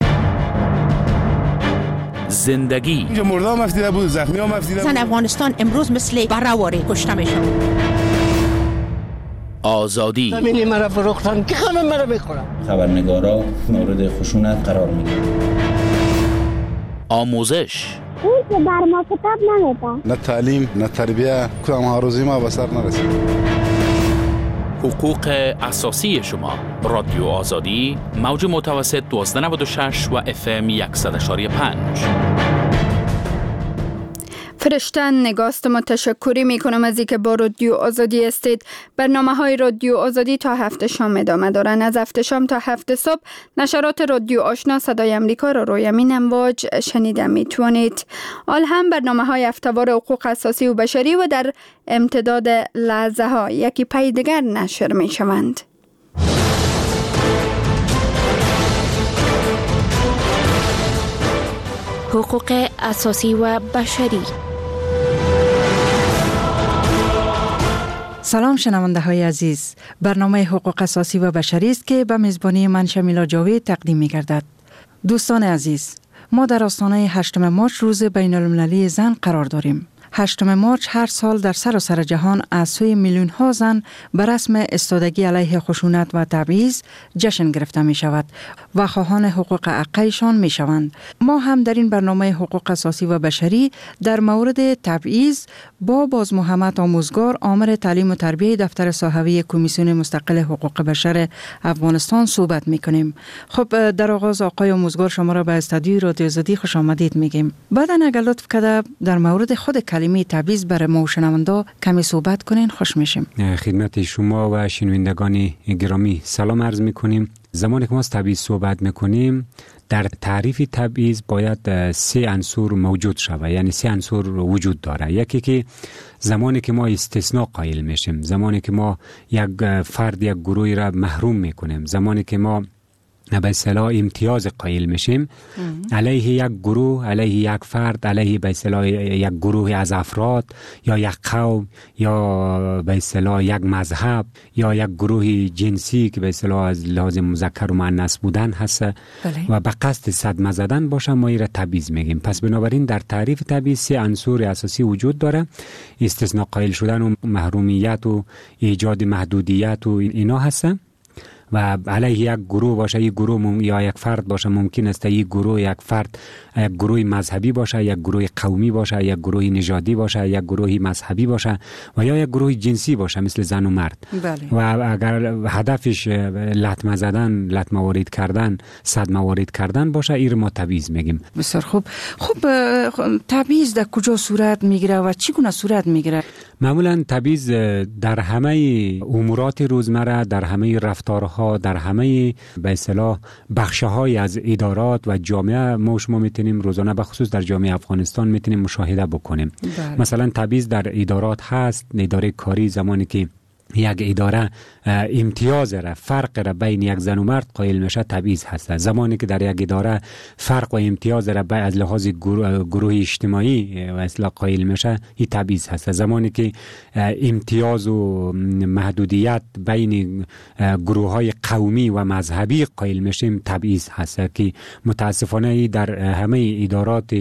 زندگی اینجا مردا هم افتیده بود، زخمی هم افتیده بود. زن افغانستان امروز مثل برآوری کشته می شود. آزادی همینی مرا فروختن که خانم مرا میخورم. خبرنگارا مورد خشونت قرار میگیرن. آموزش اون که بر ما کتاب نمیده. نه تعلیم نه تربیه کدام ها روزی ما به سر نرسید. حقوق اساسی شما. رادیو آزادی موج متوسط دوازده نود و شش و اف ام صد و یک و پنج. فرشتن نگاست ما تشکری می کنم از اینکه با رادیو آزادی استید. برنامه های رادیو آزادی تا هفت شام ادامه دارن. از هفت شام تا هفت صبح نشرات رادیو آشنا صدای امریکا را روی همین امواج شنیده می توانید. آل هم برنامه های هفته‌وار حقوق اساسی و بشری و در امتداد لحظه ها یکی پی دیگر نشر می شوند. حقوق اساسی و بشری. سلام شنونده های عزیز، برنامه حقوق اساسی و بشری است که به میزبانی من شمیلا جاوید تقدیم می گردد. دوستان عزیز، ما در آستانه هشتم مارچ روز بین المللی زن قرار داریم. هشتم مارچ هر سال در سراسر جهان از سوی میلیون ها زن به رسم استادگی علیه خشونت و تبعیض جشن گرفته می شود و خواهان حقوق حقیقیشان می شوند. ما هم در این برنامه حقوق اساسی و بشری در مورد تبعیض با باز محمد آموزگار آمر تعلیم و تربیه دفتر صحوی کمیسیون مستقل حقوق بشر افغانستان صحبت می کنیم. خب در آغاز آقای آموزگار شما را به استودیوی رادیو آزادی خوش آمدید میگیم. بعداً اگر لطف کرده در مورد خود کلمه کلمه تبعیض برای ما شنوندا کمی صحبت کنین خوش میشیم. خدمت شما و شنوندگان گرامی سلام عرض میکنیم. زمانی که ما از تبعیض صحبت میکنیم، در تعریف تبعیض باید سه عنصر موجود شود، یعنی سه عنصر وجود داره. یکی که زمانی که ما استثناء قائل میشیم، زمانی که ما یک فرد یک گروهی را محروم میکنیم، زمانی که ما به اصطلاح امتیاز قائل میشیم علیه یک گروه، علیه یک فرد، علیه به اصطلاح یک گروه از افراد یا یک قوم یا به اصطلاح یک مذهب یا یک گروه جنسی که به اصطلاح از لحاظ مذکر و مؤنث بودن هست بله. و به قصد صدمه زدن باشه، ما این را تبعیض میگیم. پس بنابراین در تعریف تبعیض سه عنصر اساسی وجود داره: استثناء قائل شدن و محرومیت و ایجاد محدودیت و اینا هستن. و علیه یک گروه باشه، یک گروه مم... یا یک فرد باشه، ممکن است یک گروه یک فرد یک گروه مذهبی باشه، یک گروه قومی باشه، یک گروه نژادی باشه، یک گروه مذهبی باشه و یا یک گروه جنسی باشه مثل زن و مرد بله. و اگر هدفش لطمه زدن، لطمه وارد کردن، صدمه وارد کردن باشه، این ما تبعیض میگیم. بسیار خوب. خب تبعیض در کجا صورت میگیره و چگونه صورت میگیره؟ معمولا تبعیض در همه امورات روزمره، در همه رفتارها، در همه به اصطلاح بخش‌های از ادارات و جامعه ما شما میتونیم روزانه به خصوص در جامعه افغانستان میتونیم مشاهده بکنیم. بله. مثلا تبعیض در ادارات هست. اداره کاری زمانی که یک اداره امتیاز را، فرق را بین یک زن و مرد قائل میشه، تبعیض هست. زمانی که در یک اداره فرق و امتیاز را از لحاظ گروه, گروه اجتماعی و اصلاح قائل میشه، این تبعیض هست. زمانی که امتیاز و محدودیت بین گروه های قومی و مذهبی قائل میشیم، تبعیض هست که متاسفانه در همه ادارات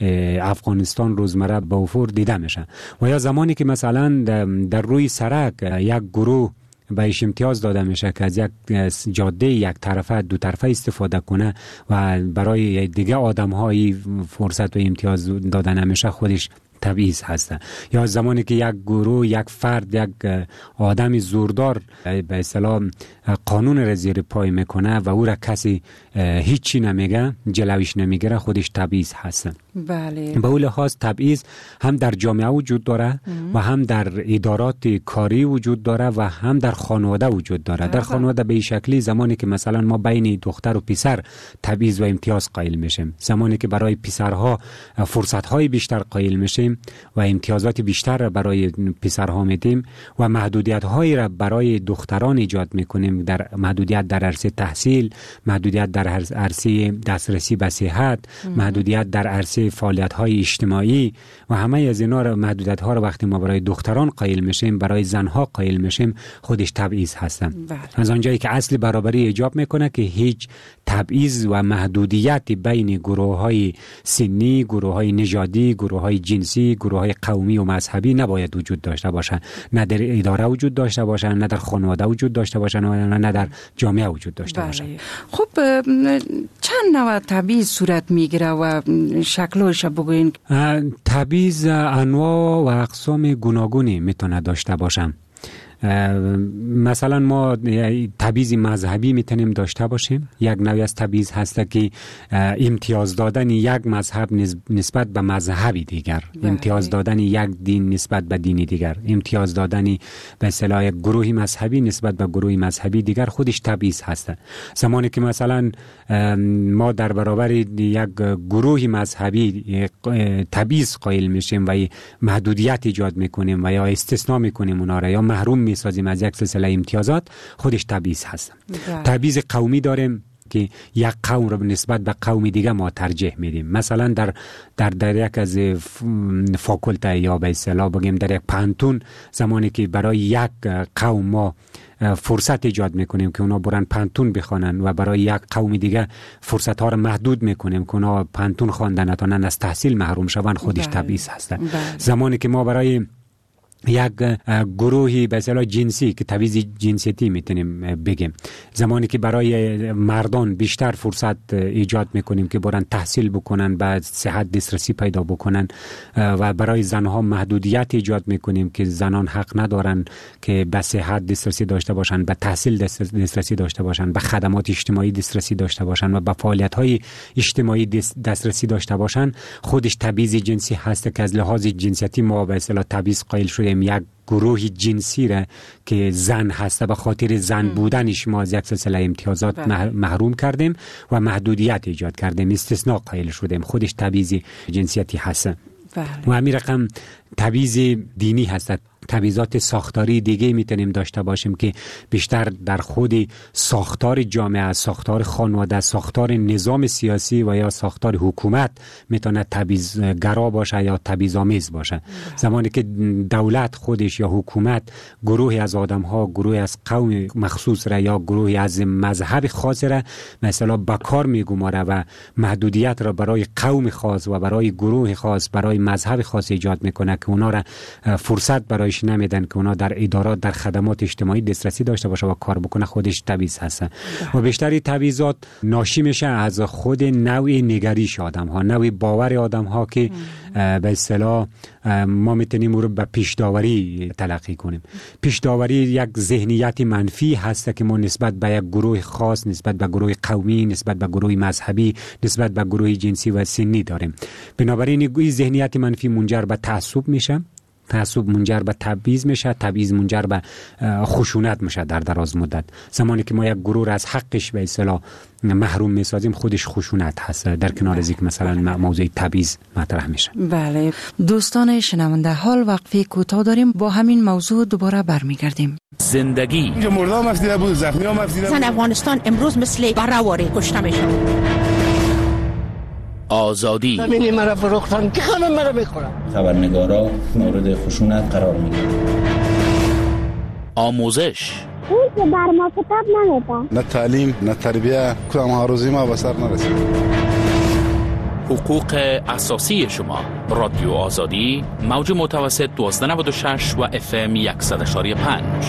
افغانستان روزمره به وفور دیده میشه. و یا زمانی که مثلا در روی سرک یک گروه بهش امتیاز داده میشه که از یک جاده یک طرفه دو طرفه استفاده کنه و برای دیگه آدم هایی فرصت و امتیاز داده نمیشه، خودش تبعیض هست. یا زمانی که یک گروه، یک فرد، یک آدم زوردار به اصطلاح قانون را زیر پای میکنه و او را کسی هیچی نمیگه، جلویش نمیگیره، خودش تبعیض هست. بله. به اون لحاظ تبعیض هم در جامعه وجود داره ام. و هم در ادارات کاری وجود داره و هم در خانواده وجود داره. ام. در خانواده به این شکلی زمانی که مثلا ما بین دختر و پسر تبعیض و امتیاز قائل میشیم، زمانی که برای پسرها فرصت‌های بیشتر قائل میشیم و امتیازات بیشتر را برای پسرها میدیم و محدودیت‌هایی را برای دختران ایجاد میکنیم، در محدودیت در عرصه تحصیل، محدودیت در عرصه دسترسی به صحت، محدودیت در عرصه فعالیت‌های اجتماعی و همه از اینا را، محدودیت‌ها را وقتی ما برای دختران قائل میشیم، برای زنها قائل میشیم، خودش تبعیض هستن. بله. از آنجایی که اصل برابری ایجاب میکنه که هیچ تبعیض و محدودیت بین گروه‌های سنی، گروه‌های نژادی، گروه‌های جنسی، گروه‌های قومی و مذهبی نباید وجود داشته باشه. نه در اداره وجود داشته باشه، نه در خانواده وجود داشته باشه، نه در جامعه وجود داشته باشه. خب چند نوع تبعیض صورت میگیره و شکلش بگوین؟ تبعیض انواع و اقسام گوناگونی میتونه داشته باشه. مثلا ما تبعیض مذهبی میتونیم داشته باشیم. یک نوع از تبعیض هست که امتیاز دادن یک مذهب نسبت به مذهبی دیگر، امتیاز دادن یک دین نسبت به دینی دیگر، امتیاز دادن به اصطلاح یک گروهی مذهبی نسبت به گروهی مذهبی دیگر، خودش تبعیض هست. زمانی که مثلا ما در برابر یک گروهی مذهبی تبعیض قائل میشیم و محدودیت ایجاد میکنیم و یا استثناء میکنیم اونا را یا محروم میسازیم از یک سلسله امتیازات، خودش تبعیض هست. تبعیض قومی داریم که یک قوم رو نسبت به قوم دیگه ما ترجیح میدیم. مثلا در در در یک از فاکولته یا به اصطلاح بگیم در یک پانتون، زمانی که برای یک قوم ما فرصت ایجاد میکنیم که اونا برن پانتون بخوانن و برای یک قوم دیگه فرصت ها رو محدود میکنیم که اونا پانتون خواندن نتونن از تحصیل محروم شون، خودش تبعیض هست. زمانی که ما برای یک گروهی به اصطلاح جنسی که تبعیض جنسیتی میتونیم بگیم، زمانی که برای مردان بیشتر فرصت ایجاد میکنیم که برن تحصیل بکنن، بعد صحت دسترسی پیدا بکنن، و برای زنها محدودیت ایجاد میکنیم که زنان حق ندارن که به صحت دسترسی داشته باشن، به تحصیل دسترسی داشته باشن، به خدمات اجتماعی دسترسی داشته باشن و به فعالیت های اجتماعی دسترسی داشته باشن، خودش تبعیض جنسی هست که از لحاظ جنسیتی ما به اصطلاح تبعیض قائل شدیم. یک گروه جنسی را که زن هست به خاطر زن بودنش ما از یک سلسله امتیازات محروم کردیم و محدودیت ایجاد کردیم، استثناء قائل شدیم، خودش تبعیض جنسیتی هست. و همین رقم تبعیض دینی هست. تبعیضات ساختاری دیگه میتونیم داشته باشیم که بیشتر در خود ساختار جامعه، ساختار خانواده، ساختار نظام سیاسی و یا ساختار حکومت میتونه تبعیض‌گرا باشه یا تبعیض‌آمیز باشه. زمانی که دولت خودش یا حکومت گروهی از آدم‌ها، گروهی از قوم مخصوص را یا گروهی از مذهب خاص را مثلا به کار میگماره و محدودیت را برای قوم خاص و برای گروه خاص، برای مذهب خاص ایجاد میکنه که اونا را فرصت برایش نمیدن که اونا در ادارات، در خدمات اجتماعی دسترسی داشته باشه و کار بکنه، خودش تبعیض هست. و بیشتری تبعیضات ناشی میشه از خود نوع نگریش آدم ها، نوع باور آدم ها که به اصطلاح ما میتونیم او رو به پیش داوری تلقی کنیم. پیش داوری یک ذهنیت منفی هست که ما نسبت به یک گروه خاص، نسبت به گروه قومی، نسبت به گروه مذهبی، نسبت به گروه جنسی و سنی داریم. بنابراین این ذهنیت منفی منجر به تعصب میشه، تعصب منجر به تبعیض میشه، تبعیض منجر به خشونت میشه در دراز مدت. زمانی که ما یک گروه را از حقش به اصطلاح محروم میسازیم، خودش خشونت هست، در کنار از اینکه مثلا موضوع تبعیض مطرح میشه. بله دوستان شنونده، حال وقفه کوتاه داریم، با همین موضوع دوباره برمیگردیم. زندگی اینجا مردم مفیده بود، زخمی ها مفیده بود. زن افغانستان امروز مثل بره‌واره کشته میشه. آزادی همینی مرا فروختن که خانم مرا میخورن. خبرنگارا مورد خشونت قرار میگیرن. آموزش اون که بر ما کتاب نمیدن، نه تعلیم نه تربیه، کدام ها روزی ما به سر نرسید. حقوق اساسی شما. رادیو آزادی، موج متوسط دوازده نود و شش و اف ام صد و یک و پنج.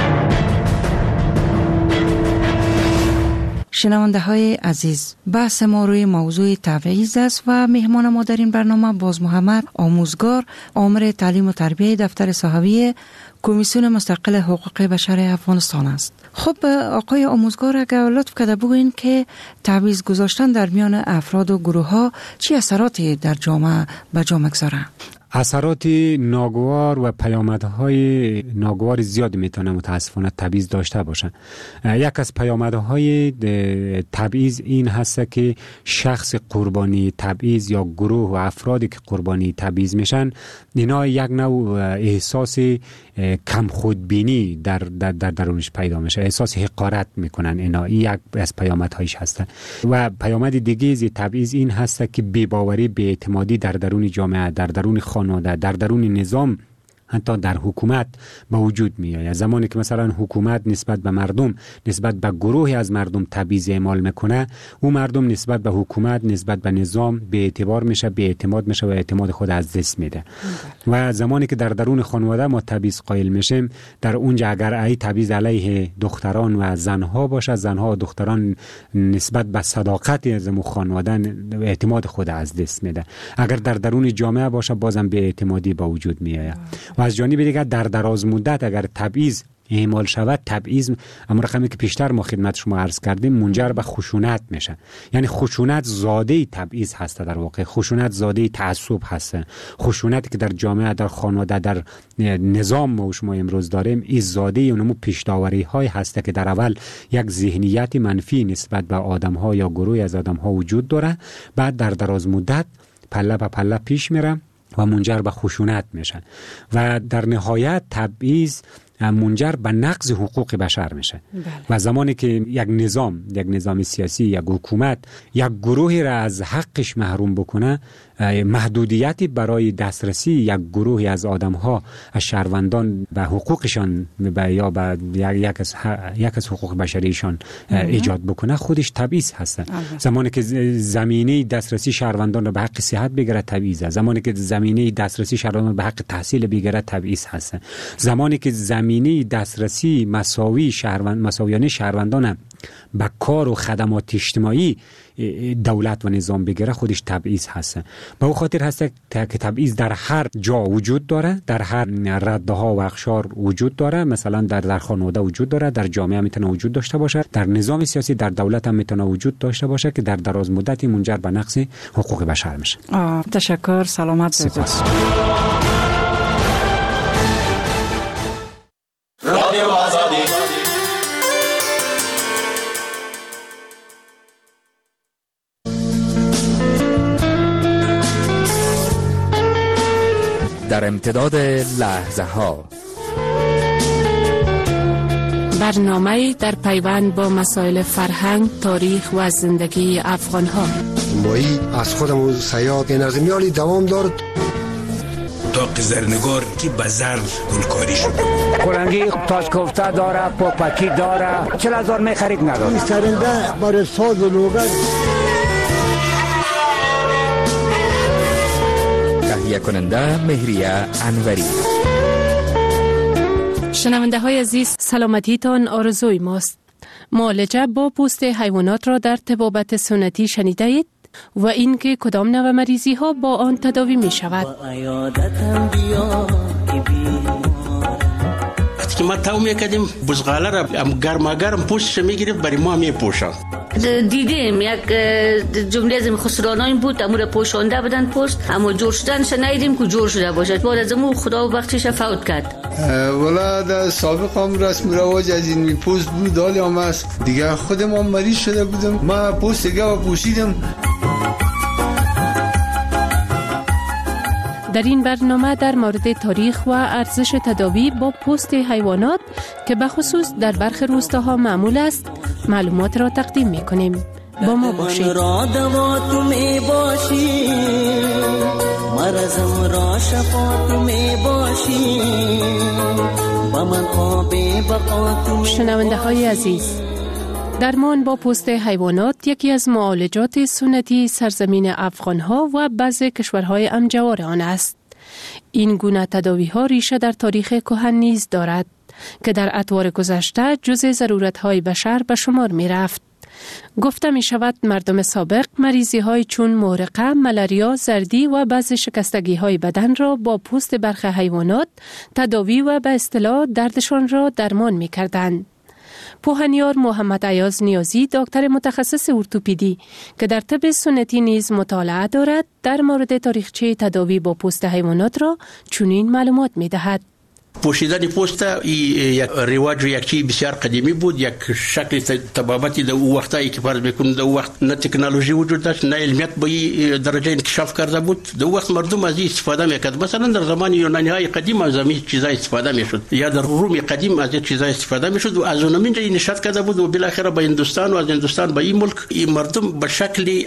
شنونده های عزیز، بحث ما روی موضوع تبعیض است و مهمان ما در این برنامه باز محمد، آموزگار، آمر تعلیم و تربیه دفتر صحوی کمیسیون مستقل حقوق بشر افغانستان است. خب آقای آموزگار، اگر لطف کرده بگوین که تبعیض گذاشتن در میان افراد و گروه ها چه اثراتی در جامعه به جا میگذاره؟ اثرات ناگوار و پیامدهای ناگوار زیاد میتونه متاسفانه تبعیض داشته باشه. یک از پیامدهای تبعیض این هست که شخص قربانی تبعیض یا گروه و افرادی که قربانی تبعیض میشن، اینا یک نوع احساس کم خودبینی در در در درونش پیدا میشه، احساس حقارت میکنن. اینا این یک از پیامدهایش هست. و پیامد دیگه از تبعیض این هست که بی‌باوری، بی‌اعتمادی در درون جامعه، در درون خانواده، در درون نظام، حتی در حکومت به وجود می آید. زمانی که مثلا حکومت نسبت به مردم، نسبت به گروهی از مردم تبعیض اعمال میکنه، اون مردم نسبت به حکومت، نسبت به نظام بی اعتبار میشه، بی اعتماد میشه و اعتماد خود از دست میده. و زمانی که در درون خانواده ما تبعیض قائل میشیم، در اونجا اگر ای تبعیض علیه دختران و زنها باشه، زنها و دختران نسبت به صداقت از خانواده اعتماد خود از دست میده. اگر در درون جامعه باشه، بازم بی اعتمادی به وجود می آید. و از جانب دیگر در دراز مدت اگر تبعیض اعمال شود، تبعیض اما رقمی که پیشتر ما خدمت شما عرض کردیم منجر به خشونت میشه. یعنی خشونت زاده تبعیض هست، در واقع خشونت زاده تعصب هست. خشونتی که در جامعه، در خانواده، در نظام ما شما امروز داریم، این زاده اونمو پیش‌داوری های هست که در اول یک ذهنیت منفی نسبت به آدم ها یا گروهی از آدم ها وجود داره، بعد در دراز مدت پله به پله پیش میره و منجر به خشونت میشن. و در نهایت تبعیض منجر به نقض حقوق بشر میشه. بله. و زمانی که یک نظام یک نظام سیاسی یک حکومت یک گروهی را از حقش محروم بکنه، محدودیتی برای دسترسی یک گروهی از آدم‌ها از شهروندان به حقوقشان یا به یک از یک از حقوق بشریشان ایجاد بکنه، خودش تبعیض هست. زمانی که زمینه دسترسی شهروندان را به حق صحت بگیره تبعیض است. زمانی که زمینه دسترسی شهروندان به حق تحصیل بگیره تبعیض هست. زمانی که زمینه دسترسی مساوی شهروند مساویانه شهروندان به کار و خدمات اجتماعی دولت و نظام بگیره، خودش تبعیض هست. به او خاطر هست که تبعیض در هر جا وجود داره، در هر رده ها و اقشار وجود داره. مثلا در در خانواده وجود داره، در جامعه میتونه وجود داشته باشه، در نظام سیاسی در دولت هم میتونه وجود داشته باشه که در دراز مدتی منجر به نقض حقوق بشر میشه. تشکر، سلامت سپاس. رادیو آزادی. در امتداد لحظه ها برنامه در پیوند با مسائل فرهنگ، تاریخ و زندگی افغان ها. مایی از خودمون سیاد نظمیالی دوام دارد. تاق زرنگار که بزر گلکاری شد. کلنگی تاش کوفته داره، پاپکی داره، چل هزار می خرید نداره. این سرنده برای ساز و لوگر. تهیه کننده مهریه انوری. شنونده های عزیز، سلامتیتان آرزوی ماست. معالجه با پوست حیوانات را در طبابت سنتی شنیده اید و اینکه کدام نوع مریضی ها با آن تداوی می شود. وقتی که ما تاو میکردیم بزغاله را گرما گرم پوستش میگیریم برای ما میپوشند. دیدیم یک جمله از خسرانان این بود، امور پوشانده بدن پوست، اما جور شدنش ندیدیم که جور شده باشد. بعد از امو خدا وقتش فوت کرد. ولی در سابق هم رسم رواج از این پوست بود، حالی هم است دیگه. خودم هم مریض شده بودم، ما پوست دیگه و پوشیدم. در این برنامه در مورد تاریخ و ارزش تداوی با پوست حیوانات که به خصوص در برخی روستاها معمول است معلومات را تقدیم می کنیم. با ما باشید. را دوا تو می باشی، مرزم را شفا تو می باشی، با من آب بقا تو می باشی. شنونده های عزیز، درمان با پوست حیوانات یکی از معالجات سنتی سرزمین افغانها و بعضی کشورهای امجوار آن است. این گونه تداوی ها ریشه در تاریخ کهن نیز دارد که در ادوار گذشته جزء ضرورت‌های بشر به شمار می رفت. گفته می شود مردم سابق مریضی های چون مورقه، ملاریا، زردی و بعضی شکستگی های بدن را با پوست برخی حیوانات تداوی و به اصطلاح دردشان را درمان می کردند. پوهنیار محمد ایاز نیازی، دکتر متخصص ارتوپدی که در طب سنتی نیز مطالعه دارد، در مورد تاریخچه تداوی با پوست حیوانات را چنین معلومات می دهد. پوشیدن پوست یک رواج یک چیز بسیار قدیمی بود، یک شکل طبابتی در اون وقتایی که فرض میکنیم در اون وقت نه تکنولوژی وجود داشت، نه علمیت به این درجه انکشاف کرده بود. در اون وقت مردم از این استفاده میکرد. مثلا در زمان یونانی های قدیم از این چیزا استفاده میشد، یا در روم قدیم از این چیزا استفاده میشد و از اونم اینجا نشات کرده بود و بالاخره به هندوستان و از هندوستان به این ملک این مردم به شکل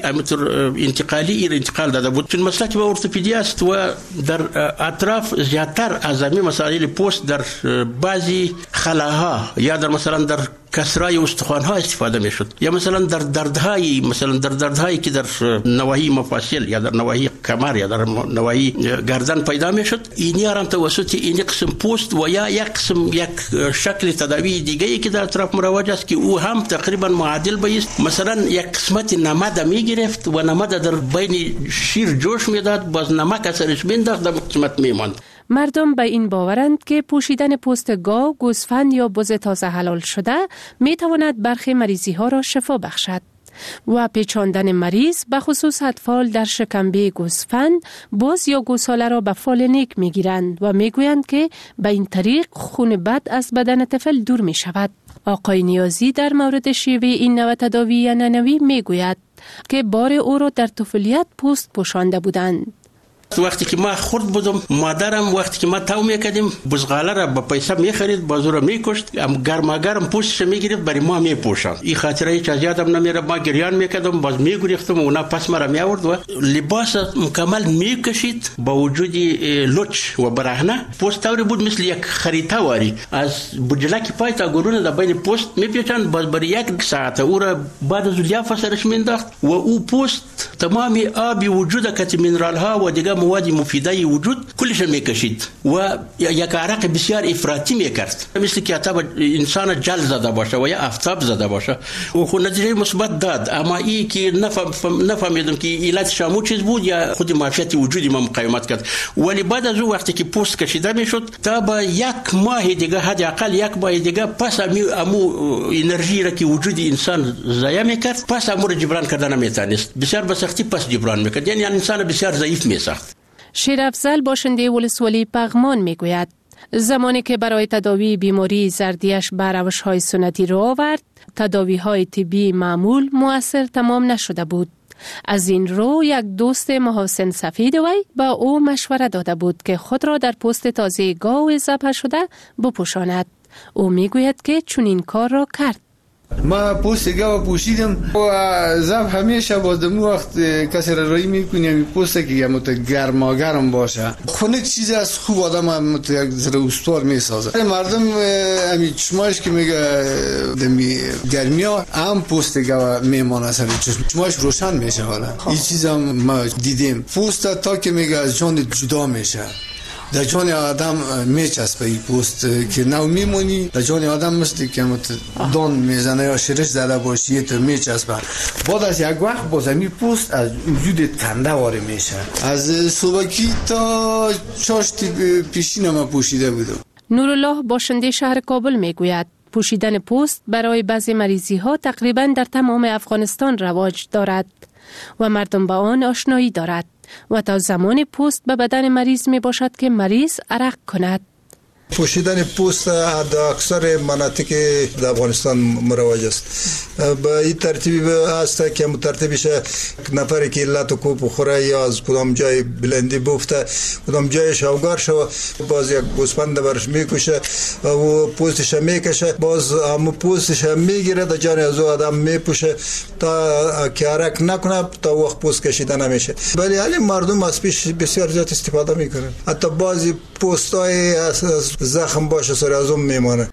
انتقالی این انتقال داده بود. چون مسلک به ارتوپدی است و در اطراف زیادتر از این مسائل پوست در بعضی خلاها یا در مثلا در کسرای استخوان‌ها استفاده می‌شد، یا مثلا در دردهای مثلا در دردهایی که در نواحی مفاصل یا در نواحی کمر یا در نواحی گردن پیدا می‌شد، اینی هم توسط این قسم پوست و یا یک قسم یک شکل تداوی دیگه‌ای که در اطراف مروج است که او هم تقریبا معادل به است. مثلا یک قسمت نمد می‌گرفت و نمد در بین شیر جوش می‌داد، باز نمک اثرش می‌انداخت، در قسمت می‌ماند. مردم به این باورند که پوشیدن پوست گاو، گوسفند یا بز تازه حلال شده می تواند برخی مریضی ها را شفا بخشد و پیچاندن مریض به خصوص اطفال در شکمبه گوسفند، بز یا گوساله را به فال نیک می گیرند و می گویند که به این طریق خون بد از بدن طفل دور می شود. آقای نیازی در مورد شیوه این نوع تداوی ننوی می گوید که بار او را در طفولیت پوست پوشانده بودند. وقتی که ما خرد بودم مادرم وقتی که ما تاو میکردیم بزغاله را با پیسه میخرید بازو را میکشت ام گرما گرم پوستش میگرفت برای ما میپوشاند. این خاطره هیچ از یادم نمیره. ما گریان میکردم باز میگریختم و اونا پس مرا میآورد و لباس مکمل میکشید با وجود لوچ و برهنه. پوست طوری بود مثل یک خریطه واری از بجلک پای تا گرونه در بین پوست میپیچند. باز برای یک ساعت او را بعد از لیاف سرش مینداخت و او پوست تمام آبی وجود کت مینرال ها و دیگر مواد مفیده وجود کلش میکشید و یک عرق بسیار افراطی میکرد مثل که تا انسان جل زده باشه و یا آفتاب زده باشه و خود نتیجه مثبت داد. اما ای که نفهم نفهمیدم که علت شامو چیز بود یا خود معافیت وجودی ما مقاومت کرد. ولی بعد از او وقتی که پوست کشیده میشد تا با یک ماه دیگه حداقل یک ماه دیگه پس امو انرژی را که وجود انسان ضایع میکرد پس امو را جبران کردن نمیتونست. بسیار به سختی پس جبران میکرد. یعنی انسان بسیار ضعیف میساخت. شیرافضل باشنده ولسوالی پغمان میگوید زمانی که برای تداوی بیماری زردیش به روش‌های سنتی رو آورد، تداوی‌های طبی معمول مؤثر تمام نشده بود. از این رو یک دوست محسن سفید وی با او مشوره داده بود که خود را در پوست تازه گاو ذبح شده بپوشاند. او میگوید که چون این کار را کرد. ما پوست گاو پوشیدم و زب همیشه باز دمو وقت کسی را رایی میکنیم پوست که گرما گرم باشه خونه چیز از خوب آدم هم یک استوار میسازه. مردم امی چشمایش که میگه دمی گرمی ها هم پوست گاو میمانه سر چشمایش روشن میشه. حالا این چیز هم ما دیدیم پوست تا که میگه از جان جدا میشه در جان آدم میچسبه این پوست که نو میمونی در جان آدم مثل که دان میزنه یا شرش زده باشی تو میچسبه. بعد از یک وقت باز این پوست از وجود کنده واره میشه. از صبحکی تا چاشتی پیشین ما پوشیده بودم. نورالله باشنده شهر کابل میگوید پوشیدن پوست برای بعضی مریضی ها تقریبا در تمام افغانستان رواج دارد و مردم با آن آشنایی دارد و تا زمان پوست به بدن مریض می باشد که مریض عرق کند. پوشیدن پوست در اکثر مناطق در افغانستان مروج است. به این ترتیب است که مترتبش نفری که علت کو بخوره یا از کدام جای بلندی بفته کدام جای شوگار شو باز یک گوسفند برش میکشه و پوستش میکشه باز هم پوستش میگیره در جان از آدم میپوشه تا که عرق نکنه تا وقت پوست کشیده نمیشه. ولی حالی مردم از پیش بسیار زیاد استفاده میکنن. حتی بعضی پوستای زخم باشه سر از اون میمانه.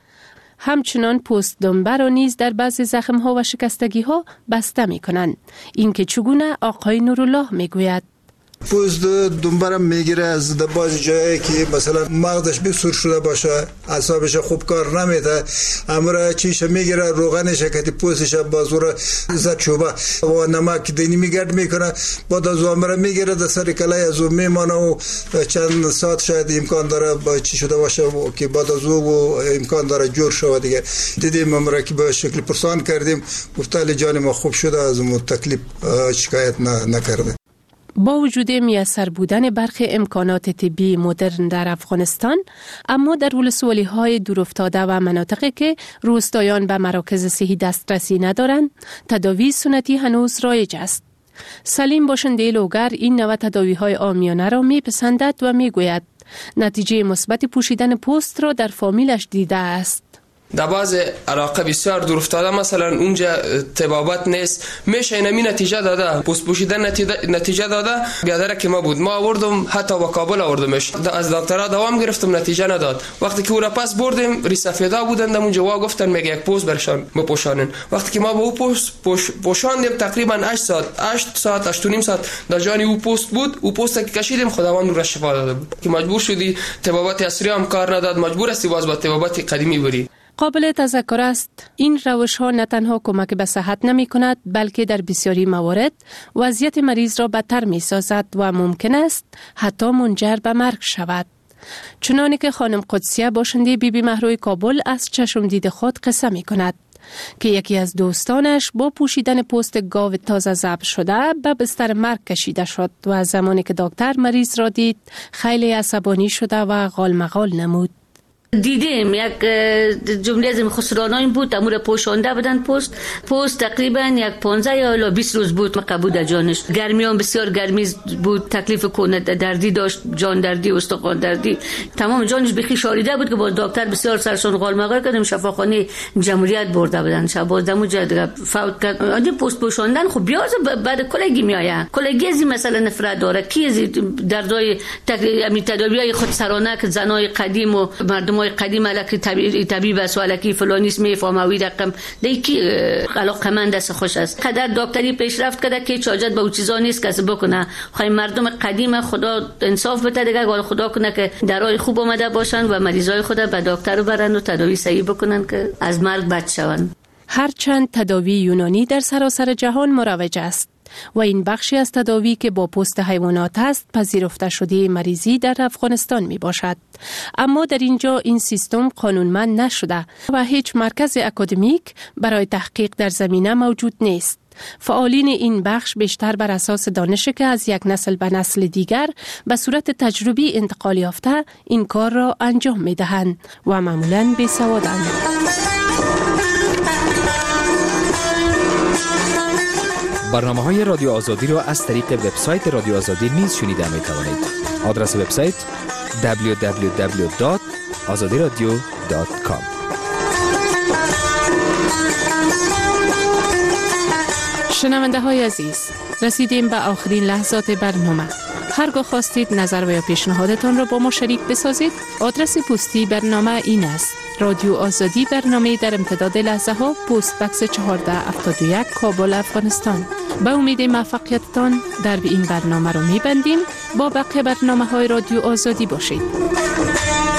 همچنان پوست دنبه را نیز در بعضی زخم ها و شکستگی ها بسته می کنند. این که چگونه آقای نورالله می گوید. پوست دنبه را میگیره از در بعضی جایی که مثلا مغزش بی سور شده باشه اعصابش خوب کار نمیده امرا چیش میگیره روغنش که پوستش بازور زد چوبه و نمک دینی میگرد میکنه بعد از امرا میگیره در سر کلای از اون میمانه و چند ساعت شاید امکان داره با چی شده باشه که بعد از اون امکان داره جور شود دیگه. دیدیم امرا که به شکل پرسان کردیم گفته جان ما خوب شده از اون تکلیف شکایت نکرده. با وجود میسر بودن برخی امکانات طبی مدرن در افغانستان اما در ولسوالی های دورافتاده و مناطقی که روستایان به مراکز صحی دسترسی ندارند تداوی سنتی هنوز رایج است. سلیم باشنده لوگر این نوع تداوی های عامیانه را میپسندد و میگوید نتیجه مثبت پوشیدن پوست را در فامیلش دیده است. در بعض علاقه بسیار دور افتاده مثلا اونجا طبابت نیست میشه اینمی نتیجه داده پوست پوشیدن نتیجه داده بیادره که ما بود ما آوردم حتی با کابل آوردمش از دکترها دوام گرفتم نتیجه نداد. وقتی که او را پس بردیم ریسفیدا بودند اونجا وا گفتن میگه یک پوست برشان بپوشانن. وقتی که ما با او پوست پوش پوشاندیم تقریبا هشت ساعت هشت ساعت هشت و نیم ساعت در جان او پوست بود او پوست که کشیدیم خداوند را شفا داده بود که مجبور شدی طبابت عصری هم کار نداد مجبور استی باز با طبابت قدیمی بری. قابل تذکر است این روش ها نه تنها کمک به صحت نمی کند بلکه در بسیاری موارد وضعیت مریض را بدتر می سازد و ممکن است حتی منجر به مرگ شود. چنانه که خانم قدسیه باشنده بی بی مهروی کابل از چشم دید خود قصه می کند که یکی از دوستانش با پوشیدن پوست گاو تازه ذبح شده به بستر مرگ کشیده شد و زمانی که دکتر مریض را دید خیلی عصبانی شده و غالمغال نمود. دیدیم یک جمله از خسرانای بود امور پوشانده بودن پست پست تقریبا یک پانزده یا الی بیست روز بود قبول جانش گرمیان بسیار گرمی بود تکلیف کنه دردی داشت جان دردی استخوان دردی تمام جانش بخی شاریده بود که با دکتر بسیار سرسون قالمقر کردیم شفاخانه جمهوریت برده بودن شب دمو جد فوت کرد آدی پست پوشاندن خب بیاز بعد کلگی میآید کلگی از مثلا نفرت داره کی از دردای تکلیف تداوی خود سرانه که زنای قدیم و مردم مای قدیم الکی طبیب طبیب است الکی فلانی اسم میفهموی رقم دیکی علاقمند است خوش است قدر دکتری پیشرفت کرده که چاجت به اون چیزا نیست کس بکنه خواهی مردم قدیم خدا انصاف بده دیگه گال خدا کنه که درای خوب آمده باشن و مریضای خود به دکتر برن و تداوی صحیح بکنن که از مرگ بچ شون. هرچند تداوی یونانی در سراسر جهان مروج است و این بخشی از تداوی که با پوست حیوانات است پذیرفته شده مریضی در افغانستان می باشد. اما در اینجا این سیستم قانونمند نشده و هیچ مرکز اکادمیک برای تحقیق در زمینه موجود نیست. فعالین این بخش بیشتر بر اساس دانشی که از یک نسل به نسل دیگر به صورت تجربی انتقال یافته این کار را انجام می دهند و معمولاً بی‌سوادند. برنامه‌های رادیو آزادی را از طریق وبسایت رادیو آزادی نیز شنیده می‌توانید. آدرس وبسایت دبلیو دبلیو دبلیو دات آزادی رادیو دات کام. شنونده های عزیز، رسیدیم به آخرین لحظات برنامه. هرگاه خواستید نظر و یا پیشنهادتان را با ما شریک بسازید، آدرس پستی برنامه این است: رادیو آزادی، برنامه در امتداد لحظه ها، پست بکس چهارده هفتاد و یک، کابل، افغانستان. به امید موفقیتتان در این برنامه را می‌بندیم. با بقیه برنامه های رادیو آزادی باشید.